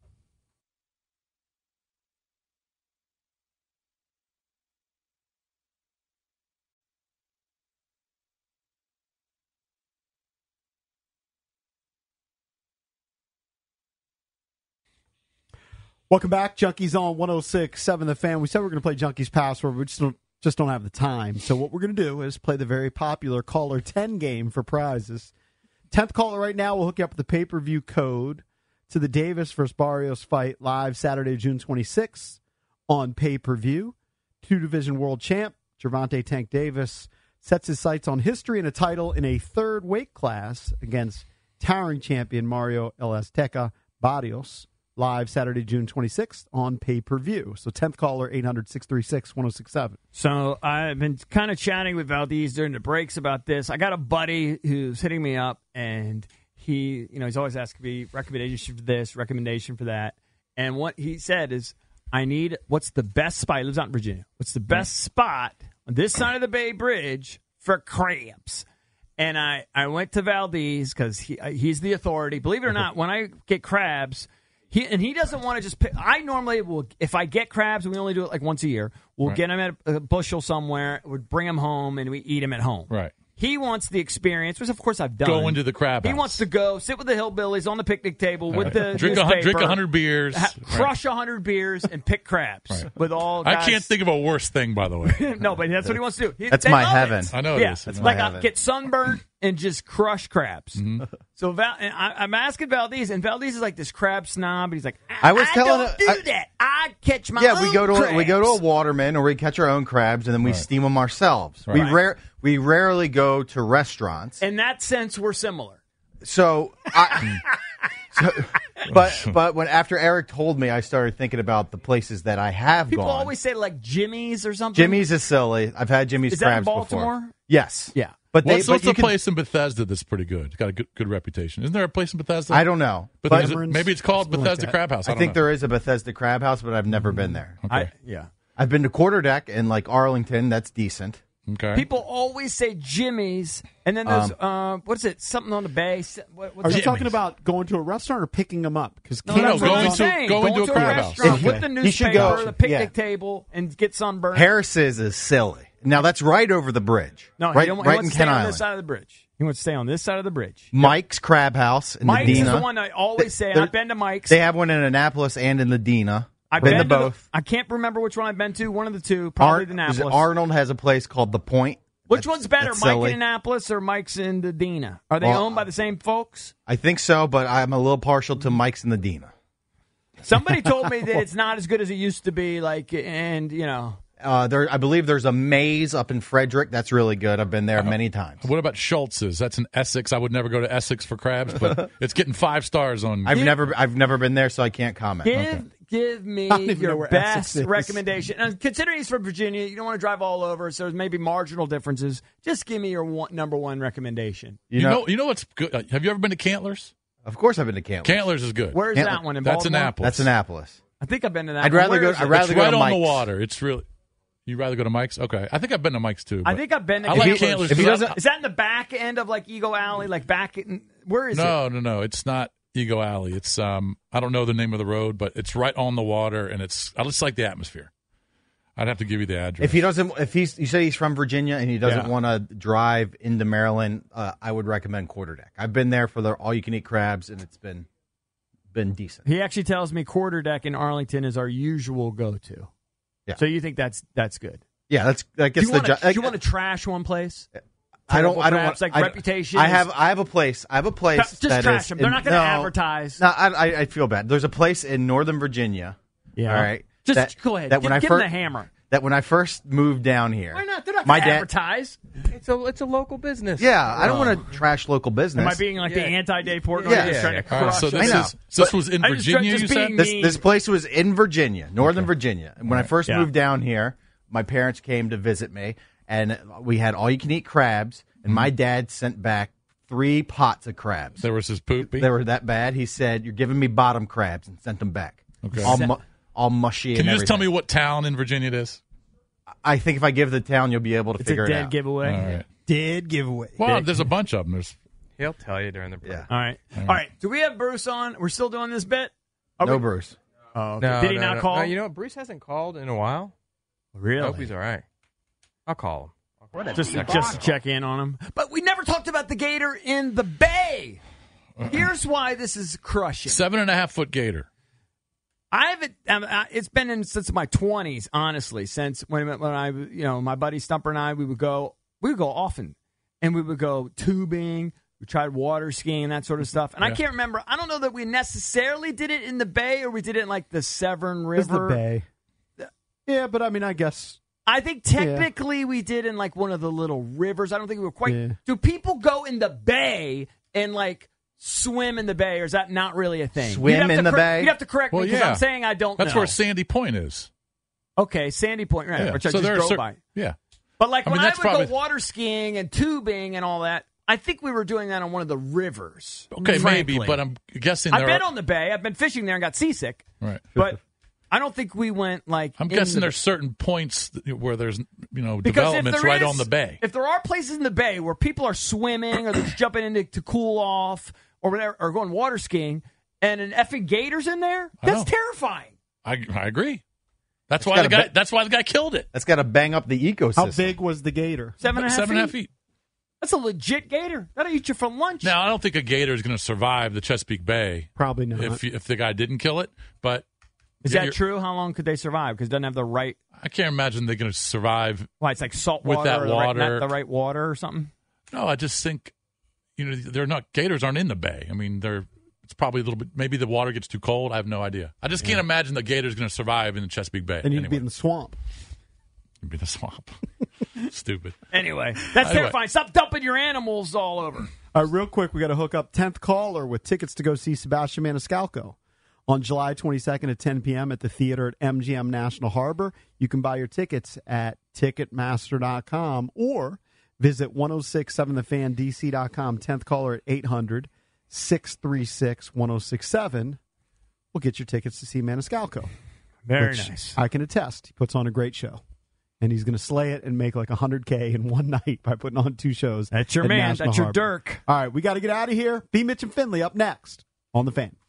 [SPEAKER 4] Welcome back, Junkies on one oh six point seven The Fan. We said we were going to play Junkies Password, but we just don't, just don't have the time. So what we're going to do is play the very popular Caller ten game for prizes. tenth caller right now will hook you up with the pay-per-view code to the Davis versus Barrios fight live Saturday, June twenty-sixth on pay-per-view. Two-division world champ Gervonta Tank Davis sets his sights on history and a title in a third weight class against towering champion Mario El Azteca Barrios. Live Saturday, June twenty-sixth on pay-per-view. So tenth caller, eight hundred, six three six, one oh six seven.
[SPEAKER 12] So I've been kind of chatting with Valdez during the breaks about this. I got a buddy who's hitting me up, and he, you know, he's always asking me recommendation for this, recommendation for that. And what he said is, I need, what's the best spot? He lives out in Virginia. What's the best spot on this side of the Bay Bridge for crabs? And I, I went to Valdez because he, he's the authority. Believe it or not, when I get crabs, He and he doesn't want to just pick. I normally will, if I get crabs, and we only do it like once a year, we'll
[SPEAKER 5] Right.
[SPEAKER 12] get them at a, a bushel somewhere, we'd bring them home, and we eat them at home.
[SPEAKER 5] Right.
[SPEAKER 12] He wants the experience, which of course I've done.
[SPEAKER 5] Go into the crab
[SPEAKER 12] He
[SPEAKER 5] house.
[SPEAKER 12] wants to go sit with the hillbillies on the picnic table with the
[SPEAKER 5] drink a, hun-
[SPEAKER 12] newspaper,
[SPEAKER 5] drink a hundred beers,
[SPEAKER 12] ha- crush a hundred beers, and pick crabs
[SPEAKER 5] Right.
[SPEAKER 12] with all.
[SPEAKER 5] I
[SPEAKER 12] Guys.
[SPEAKER 5] can't think of a worse thing, by the way.
[SPEAKER 12] No, but that's what he wants to do. He-
[SPEAKER 10] That's
[SPEAKER 12] they
[SPEAKER 10] my
[SPEAKER 12] love
[SPEAKER 10] heaven.
[SPEAKER 12] it.
[SPEAKER 5] I know it
[SPEAKER 12] yeah,
[SPEAKER 5] is. That's
[SPEAKER 12] it's
[SPEAKER 5] my
[SPEAKER 12] like I
[SPEAKER 10] heaven.
[SPEAKER 12] get sunburned and just crush crabs.
[SPEAKER 5] Mm-hmm.
[SPEAKER 12] So Val, and I, I'm asking Valdez, and Valdez is like this crab snob, and he's like,
[SPEAKER 10] I was
[SPEAKER 12] I
[SPEAKER 10] telling
[SPEAKER 12] don't
[SPEAKER 10] her-
[SPEAKER 12] do
[SPEAKER 10] I-
[SPEAKER 12] that. I catch my
[SPEAKER 10] yeah,
[SPEAKER 12] own
[SPEAKER 10] we go to a, we go to a
[SPEAKER 12] crabs."
[SPEAKER 10] waterman or we catch our own crabs and then we
[SPEAKER 5] Right.
[SPEAKER 10] steam them ourselves.
[SPEAKER 5] Right.
[SPEAKER 10] We rare we rarely go to restaurants.
[SPEAKER 12] In that sense, we're similar.
[SPEAKER 10] So, I, so but but when after Eric told me, I started thinking about the places that I have
[SPEAKER 12] People
[SPEAKER 10] gone.
[SPEAKER 12] always say like Jimmy's or something.
[SPEAKER 10] Jimmy's is silly. I've had Jimmy's
[SPEAKER 12] Is that in
[SPEAKER 10] crabs
[SPEAKER 12] Baltimore?
[SPEAKER 10] before. Yes.
[SPEAKER 12] Yeah.
[SPEAKER 10] But they
[SPEAKER 5] What's,
[SPEAKER 10] but
[SPEAKER 5] what's
[SPEAKER 10] you
[SPEAKER 5] the
[SPEAKER 10] can-
[SPEAKER 5] place in Bethesda that's pretty good? It's got a good, good reputation. Isn't there a place in Bethesda?
[SPEAKER 10] I don't know.
[SPEAKER 5] But,
[SPEAKER 10] But-
[SPEAKER 5] is it- maybe it's called
[SPEAKER 4] Something like
[SPEAKER 5] Bethesda
[SPEAKER 4] that.
[SPEAKER 5] Crab House. I,
[SPEAKER 10] I
[SPEAKER 5] don't
[SPEAKER 10] think
[SPEAKER 5] know.
[SPEAKER 10] there is a Bethesda crab house, but I've never been there.
[SPEAKER 5] Okay.
[SPEAKER 12] I, yeah.
[SPEAKER 10] I've been to Quarterdeck in like Arlington. That's decent.
[SPEAKER 5] Okay.
[SPEAKER 12] People always say Jimmy's, and then there's
[SPEAKER 4] Um,
[SPEAKER 12] uh, what is it? Something on the bay. What, what's
[SPEAKER 4] Are you
[SPEAKER 12] that?
[SPEAKER 4] talking about going to a restaurant or picking them up? Because
[SPEAKER 12] No, that's what I'm saying. Go to a restaurant with the
[SPEAKER 10] He should
[SPEAKER 12] newspaper,
[SPEAKER 10] go-
[SPEAKER 12] the picnic
[SPEAKER 10] yeah.
[SPEAKER 12] table, and get sunburned.
[SPEAKER 10] Harris's is silly. Now that's right over the bridge.
[SPEAKER 12] No,
[SPEAKER 10] right,
[SPEAKER 12] he, don't, he
[SPEAKER 10] right
[SPEAKER 12] wants
[SPEAKER 10] in
[SPEAKER 12] to stay
[SPEAKER 10] Kent
[SPEAKER 12] on
[SPEAKER 10] Island.
[SPEAKER 12] this side of the bridge. He wants to stay on this side of the bridge.
[SPEAKER 10] Mike's Crab House in
[SPEAKER 12] Mike's
[SPEAKER 10] Medina.
[SPEAKER 12] is the one I always say.
[SPEAKER 10] They're-
[SPEAKER 12] I've been to Mike's.
[SPEAKER 10] They have one in Annapolis and in Medina.
[SPEAKER 12] I've
[SPEAKER 10] been,
[SPEAKER 12] been,
[SPEAKER 10] to
[SPEAKER 12] to the-
[SPEAKER 10] both.
[SPEAKER 12] I can't remember which one I've been to. One of the two, probably
[SPEAKER 10] Ar-
[SPEAKER 12] the
[SPEAKER 10] is it
[SPEAKER 12] Annapolis.
[SPEAKER 10] Arnold has a place called The Point.
[SPEAKER 12] Which one's better,
[SPEAKER 10] that's
[SPEAKER 12] Mike
[SPEAKER 10] silly.
[SPEAKER 12] in Annapolis or Mike's in the Dina? Are they
[SPEAKER 10] Well,
[SPEAKER 12] owned by the same folks?
[SPEAKER 10] I think so, but I'm a little partial to Mike's in the Dina.
[SPEAKER 12] Somebody told me that it's not as good as it used to be. Like, and you know,
[SPEAKER 10] Uh, there, I believe there's a maze up in Frederick. That's really good. I've been there many times.
[SPEAKER 5] What about Schultz's? That's in Essex. I would never go to Essex for crabs, but it's getting five stars on.
[SPEAKER 10] I've never, I've never been there, so I can't comment.
[SPEAKER 12] give
[SPEAKER 10] Okay.
[SPEAKER 12] give me
[SPEAKER 4] I don't even know
[SPEAKER 12] your
[SPEAKER 4] where
[SPEAKER 12] best
[SPEAKER 4] Essex is.
[SPEAKER 12] recommendation. And considering he's from Virginia, you don't want to drive all over, so there's maybe marginal differences. Just give me your one, number one recommendation.
[SPEAKER 5] You know, you know what's good? Uh, Have you ever been to Cantlers?
[SPEAKER 10] Of course, I've been to Cantlers.
[SPEAKER 5] Cantlers is good.
[SPEAKER 12] Where's that one in
[SPEAKER 5] That's
[SPEAKER 12] Baltimore?
[SPEAKER 5] Annapolis.
[SPEAKER 10] That's Annapolis.
[SPEAKER 12] I think I've been to that.
[SPEAKER 10] I'd
[SPEAKER 12] one.
[SPEAKER 10] rather
[SPEAKER 12] Where
[SPEAKER 10] go-
[SPEAKER 12] is it?
[SPEAKER 10] I'd rather
[SPEAKER 5] It's
[SPEAKER 10] go
[SPEAKER 5] right
[SPEAKER 10] to
[SPEAKER 5] on the
[SPEAKER 10] Mike's.
[SPEAKER 5] water. It's really. You rather go to Mike's? Okay, I think I've been to Mike's too.
[SPEAKER 12] I
[SPEAKER 5] but-
[SPEAKER 12] think I've been to
[SPEAKER 5] I like
[SPEAKER 12] Cantlers.
[SPEAKER 5] Cantlers.
[SPEAKER 10] if he
[SPEAKER 5] 'cause
[SPEAKER 10] doesn't-
[SPEAKER 12] Is that in the back end of like Eagle Alley? Like back in where is it?
[SPEAKER 5] No, no, no. It's not Ego Alley. It's um. I don't know the name of the road, but it's right on the water, and it's. I just like the atmosphere. I'd have to give you the address.
[SPEAKER 10] If he doesn't, if he's, you say he's from Virginia and he doesn't
[SPEAKER 5] Yeah.
[SPEAKER 10] want to drive into Maryland, uh, I would recommend Quarterdeck. I've been there for the all-you-can-eat crabs, and it's been been decent.
[SPEAKER 12] He actually tells me Quarterdeck in Arlington is our usual go-to.
[SPEAKER 10] Yeah.
[SPEAKER 12] So you think that's that's good?
[SPEAKER 10] Yeah, that's that
[SPEAKER 12] Do
[SPEAKER 10] gets
[SPEAKER 12] you
[SPEAKER 10] the.
[SPEAKER 12] want to
[SPEAKER 10] jo-
[SPEAKER 12] do you want to trash one place?
[SPEAKER 10] I don't.
[SPEAKER 12] Terrible
[SPEAKER 10] I don't
[SPEAKER 12] crabs,
[SPEAKER 10] want
[SPEAKER 12] like
[SPEAKER 10] I,
[SPEAKER 12] reputation.
[SPEAKER 10] I
[SPEAKER 12] is-
[SPEAKER 10] have. I have a place. I have a place.
[SPEAKER 12] Just
[SPEAKER 10] that
[SPEAKER 12] trash
[SPEAKER 10] is
[SPEAKER 12] them. They're
[SPEAKER 10] in-
[SPEAKER 12] not going to
[SPEAKER 10] no,
[SPEAKER 12] advertise.
[SPEAKER 10] No, I, I, I feel bad. There's a place in Northern Virginia.
[SPEAKER 12] Yeah.
[SPEAKER 10] All right.
[SPEAKER 12] Just
[SPEAKER 10] that,
[SPEAKER 12] go ahead.
[SPEAKER 10] That
[SPEAKER 12] Give-
[SPEAKER 10] when I
[SPEAKER 12] give 'em
[SPEAKER 10] first,
[SPEAKER 12] the hammer.
[SPEAKER 10] That when I first moved down here.
[SPEAKER 12] Why not? They're not
[SPEAKER 10] my
[SPEAKER 12] going to
[SPEAKER 10] dad-
[SPEAKER 12] advertise.
[SPEAKER 11] It's a it's a local business.
[SPEAKER 10] Yeah, I don't want to trash local business.
[SPEAKER 12] Am I being like the
[SPEAKER 11] Yeah.
[SPEAKER 12] anti-Dave Portnoy?
[SPEAKER 10] Yeah.
[SPEAKER 12] Just trying
[SPEAKER 10] Yeah,
[SPEAKER 12] to
[SPEAKER 5] All right,
[SPEAKER 12] crush
[SPEAKER 5] so
[SPEAKER 12] us?
[SPEAKER 5] this
[SPEAKER 10] I know.
[SPEAKER 5] is so this
[SPEAKER 10] But-
[SPEAKER 5] was in
[SPEAKER 12] I just-
[SPEAKER 5] Virginia.
[SPEAKER 12] just
[SPEAKER 5] You
[SPEAKER 12] being
[SPEAKER 5] said
[SPEAKER 10] This,
[SPEAKER 12] mean.
[SPEAKER 10] this place was in Virginia, Northern Virginia. And when I first
[SPEAKER 12] Yeah.
[SPEAKER 10] moved down here, my parents came to visit me, and we had all-you-can-eat crabs, and my dad sent back three pots of crabs.
[SPEAKER 5] there was his poopy.
[SPEAKER 10] They were that bad. He said, "You're giving me bottom crabs," and sent them back.
[SPEAKER 5] Okay.
[SPEAKER 10] All, mu- all mushy.
[SPEAKER 5] Can
[SPEAKER 10] and
[SPEAKER 5] you just tell me
[SPEAKER 10] everything.
[SPEAKER 5] what town in Virginia it is?
[SPEAKER 10] I think if I give the town, you'll be able to
[SPEAKER 12] It's a
[SPEAKER 10] figure it
[SPEAKER 12] dead
[SPEAKER 10] out.
[SPEAKER 12] giveaway.
[SPEAKER 5] All right.
[SPEAKER 4] Dead giveaway.
[SPEAKER 5] Well, there's a bunch of them. There's
[SPEAKER 11] He'll tell you during the break.
[SPEAKER 10] Yeah.
[SPEAKER 12] All right. All right. Do we have Bruce on? We're still doing this bit? Are
[SPEAKER 10] No,
[SPEAKER 12] we-
[SPEAKER 10] Bruce.
[SPEAKER 12] Oh, okay.
[SPEAKER 11] No,
[SPEAKER 12] Did he
[SPEAKER 11] no,
[SPEAKER 12] not
[SPEAKER 11] no.
[SPEAKER 12] call?
[SPEAKER 11] No, you know what? Bruce hasn't called in a while.
[SPEAKER 12] Really?
[SPEAKER 11] I hope he's all right. I'll call him. I'll call him.
[SPEAKER 12] Just, just to check in on him. But we never talked about the gator in the bay. Here's why this is crushing.
[SPEAKER 5] seven and a half foot gator.
[SPEAKER 12] I haven't. Um, uh, it's been in since my twenties, honestly. Since when when I, you know, my buddy Stumper and I, we would go, we would go often, and we would go tubing. We tried water skiing and that sort of stuff. And I
[SPEAKER 5] Yeah.
[SPEAKER 12] can't remember. I don't know that we necessarily did it in the bay or we did it in like the Severn
[SPEAKER 4] It's the
[SPEAKER 12] River.
[SPEAKER 4] Bay. Yeah, but I mean, I guess.
[SPEAKER 12] I think technically we did in like one of the little rivers. I don't think we were quite.
[SPEAKER 4] Yeah.
[SPEAKER 12] Do people go in the bay and like swim in the bay, or is that not really a thing?
[SPEAKER 10] Swim
[SPEAKER 12] You'd have
[SPEAKER 10] in
[SPEAKER 12] to
[SPEAKER 10] the
[SPEAKER 12] cor-
[SPEAKER 10] bay?
[SPEAKER 12] You have to correct
[SPEAKER 5] Well,
[SPEAKER 12] me because
[SPEAKER 5] yeah.
[SPEAKER 12] I'm saying I don't
[SPEAKER 5] That's
[SPEAKER 12] know.
[SPEAKER 5] where Sandy Point is.
[SPEAKER 12] Okay, Sandy Point, right?
[SPEAKER 5] Yeah.
[SPEAKER 12] Which I
[SPEAKER 5] so
[SPEAKER 12] just
[SPEAKER 5] there are
[SPEAKER 12] drove
[SPEAKER 5] cer-
[SPEAKER 12] by.
[SPEAKER 5] Yeah.
[SPEAKER 12] But like
[SPEAKER 5] I mean,
[SPEAKER 12] when I
[SPEAKER 5] that's
[SPEAKER 12] would
[SPEAKER 5] probably-
[SPEAKER 12] go water skiing and tubing and all that, I think we were doing that on one of the rivers.
[SPEAKER 5] Okay,
[SPEAKER 12] frankly.
[SPEAKER 5] maybe, but I'm guessing
[SPEAKER 12] I've
[SPEAKER 5] there
[SPEAKER 12] been
[SPEAKER 5] are,
[SPEAKER 12] on the bay. I've been fishing there and got seasick.
[SPEAKER 5] right.
[SPEAKER 12] But I don't think we went like.
[SPEAKER 5] I'm
[SPEAKER 12] in
[SPEAKER 5] guessing
[SPEAKER 12] the-
[SPEAKER 5] there's certain points that- where there's you know
[SPEAKER 12] Because if
[SPEAKER 5] developments
[SPEAKER 12] there
[SPEAKER 5] right
[SPEAKER 12] is-
[SPEAKER 5] on the bay.
[SPEAKER 12] If there are places in the bay where people are swimming or they're just jumping in to, to cool off or whatever, or going water skiing, and an effing gator's in there,
[SPEAKER 5] I
[SPEAKER 12] that's
[SPEAKER 5] know.
[SPEAKER 12] terrifying.
[SPEAKER 5] I, I agree. That's
[SPEAKER 10] It's
[SPEAKER 5] why
[SPEAKER 10] got
[SPEAKER 5] the
[SPEAKER 10] a
[SPEAKER 5] guy.
[SPEAKER 10] ba-
[SPEAKER 5] that's why the guy killed it.
[SPEAKER 10] That's got to bang up the ecosystem.
[SPEAKER 4] How big was the gator?
[SPEAKER 12] Seven and a half
[SPEAKER 5] Seven and a half
[SPEAKER 12] feet.
[SPEAKER 5] feet.
[SPEAKER 12] That's a legit gator. That'll eat you for lunch.
[SPEAKER 5] Now I don't think a gator is going to survive the Chesapeake Bay.
[SPEAKER 4] Probably not.
[SPEAKER 5] If if the guy didn't kill it, but
[SPEAKER 12] Is
[SPEAKER 5] you're-
[SPEAKER 12] that
[SPEAKER 5] you're-
[SPEAKER 12] true? How long could they survive? Because it doesn't have the right.
[SPEAKER 5] I can't imagine they're going to survive.
[SPEAKER 12] Why it's like salt
[SPEAKER 5] With
[SPEAKER 12] water
[SPEAKER 5] that
[SPEAKER 12] or the right-
[SPEAKER 5] water.
[SPEAKER 12] not the right water or something.
[SPEAKER 5] No, I just think you know they're not gators aren't in the bay. I mean, they're it's probably a little bit. Maybe the water gets too cold. I have no idea. I just can't imagine the gator's going to survive in the Chesapeake Bay.
[SPEAKER 4] And you'd
[SPEAKER 5] anyway.
[SPEAKER 4] be in the swamp.
[SPEAKER 5] You'd be in the swamp. Stupid.
[SPEAKER 12] Anyway, that's
[SPEAKER 5] Anyway.
[SPEAKER 12] terrifying. Stop dumping your animals all over.
[SPEAKER 4] Uh, real quick, we got to hook up tenth caller with tickets to go see Sebastian Maniscalco on July twenty-second at ten p.m. at the theater at M G M National Harbor. You can buy your tickets at ticketmaster dot com or visit ten sixty-seven the fan D C dot com. tenth caller at eight hundred, six three six, one oh six seven. We'll get your tickets to see Maniscalco.
[SPEAKER 12] Very
[SPEAKER 4] which
[SPEAKER 12] nice.
[SPEAKER 4] I can attest. He puts on a great show. and he's going to slay it and make like one hundred K in one night by putting on two shows.
[SPEAKER 12] That's your
[SPEAKER 4] at
[SPEAKER 12] man.
[SPEAKER 4] National
[SPEAKER 12] That's your
[SPEAKER 4] Harbor.
[SPEAKER 12] Dirk.
[SPEAKER 4] All right, we got to get out of here. B. Mitch and Finley up next on The Fan.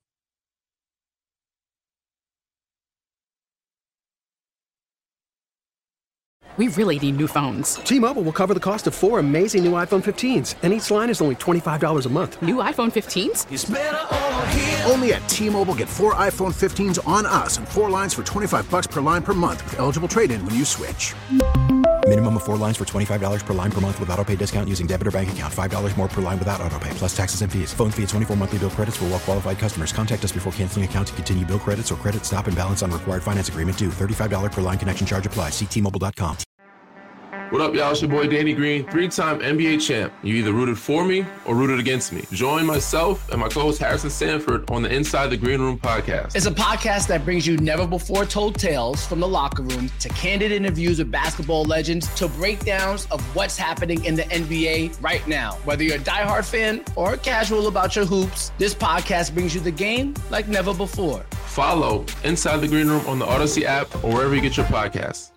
[SPEAKER 15] We really need new phones.
[SPEAKER 16] T-Mobile will cover the cost of four amazing new iPhone fifteens, and each line is only twenty-five dollars a month.
[SPEAKER 15] New iPhone fifteens?
[SPEAKER 2] It's better over here. Only at T-Mobile, get four iPhone fifteens on us and four lines for twenty-five bucks per line per month with eligible trade-in when you switch.
[SPEAKER 3] Minimum of four lines for twenty-five dollars per line per month with autopay discount using debit or bank account. five dollars more per line without autopay, plus taxes and fees. Phone fee at twenty-four monthly bill credits for well-qualified customers. Contact us before canceling account to continue bill credits or credit stop and balance on required finance agreement due. thirty-five dollars per line connection charge applies. See T Mobile dot com.
[SPEAKER 17] What up, y'all? It's your boy Danny Green, three-time N B A champ. You either rooted for me or rooted against me. Join myself and my co-host Harrison Sanford on the Inside the Green Room podcast.
[SPEAKER 18] It's a podcast that brings you never-before-told tales from the locker room to candid interviews with basketball legends to breakdowns of what's happening in the N B A right now. Whether you're a diehard fan or casual about your hoops, this podcast brings you the game like never before.
[SPEAKER 17] Follow Inside the Green Room on the Odyssey app or wherever you get your podcasts.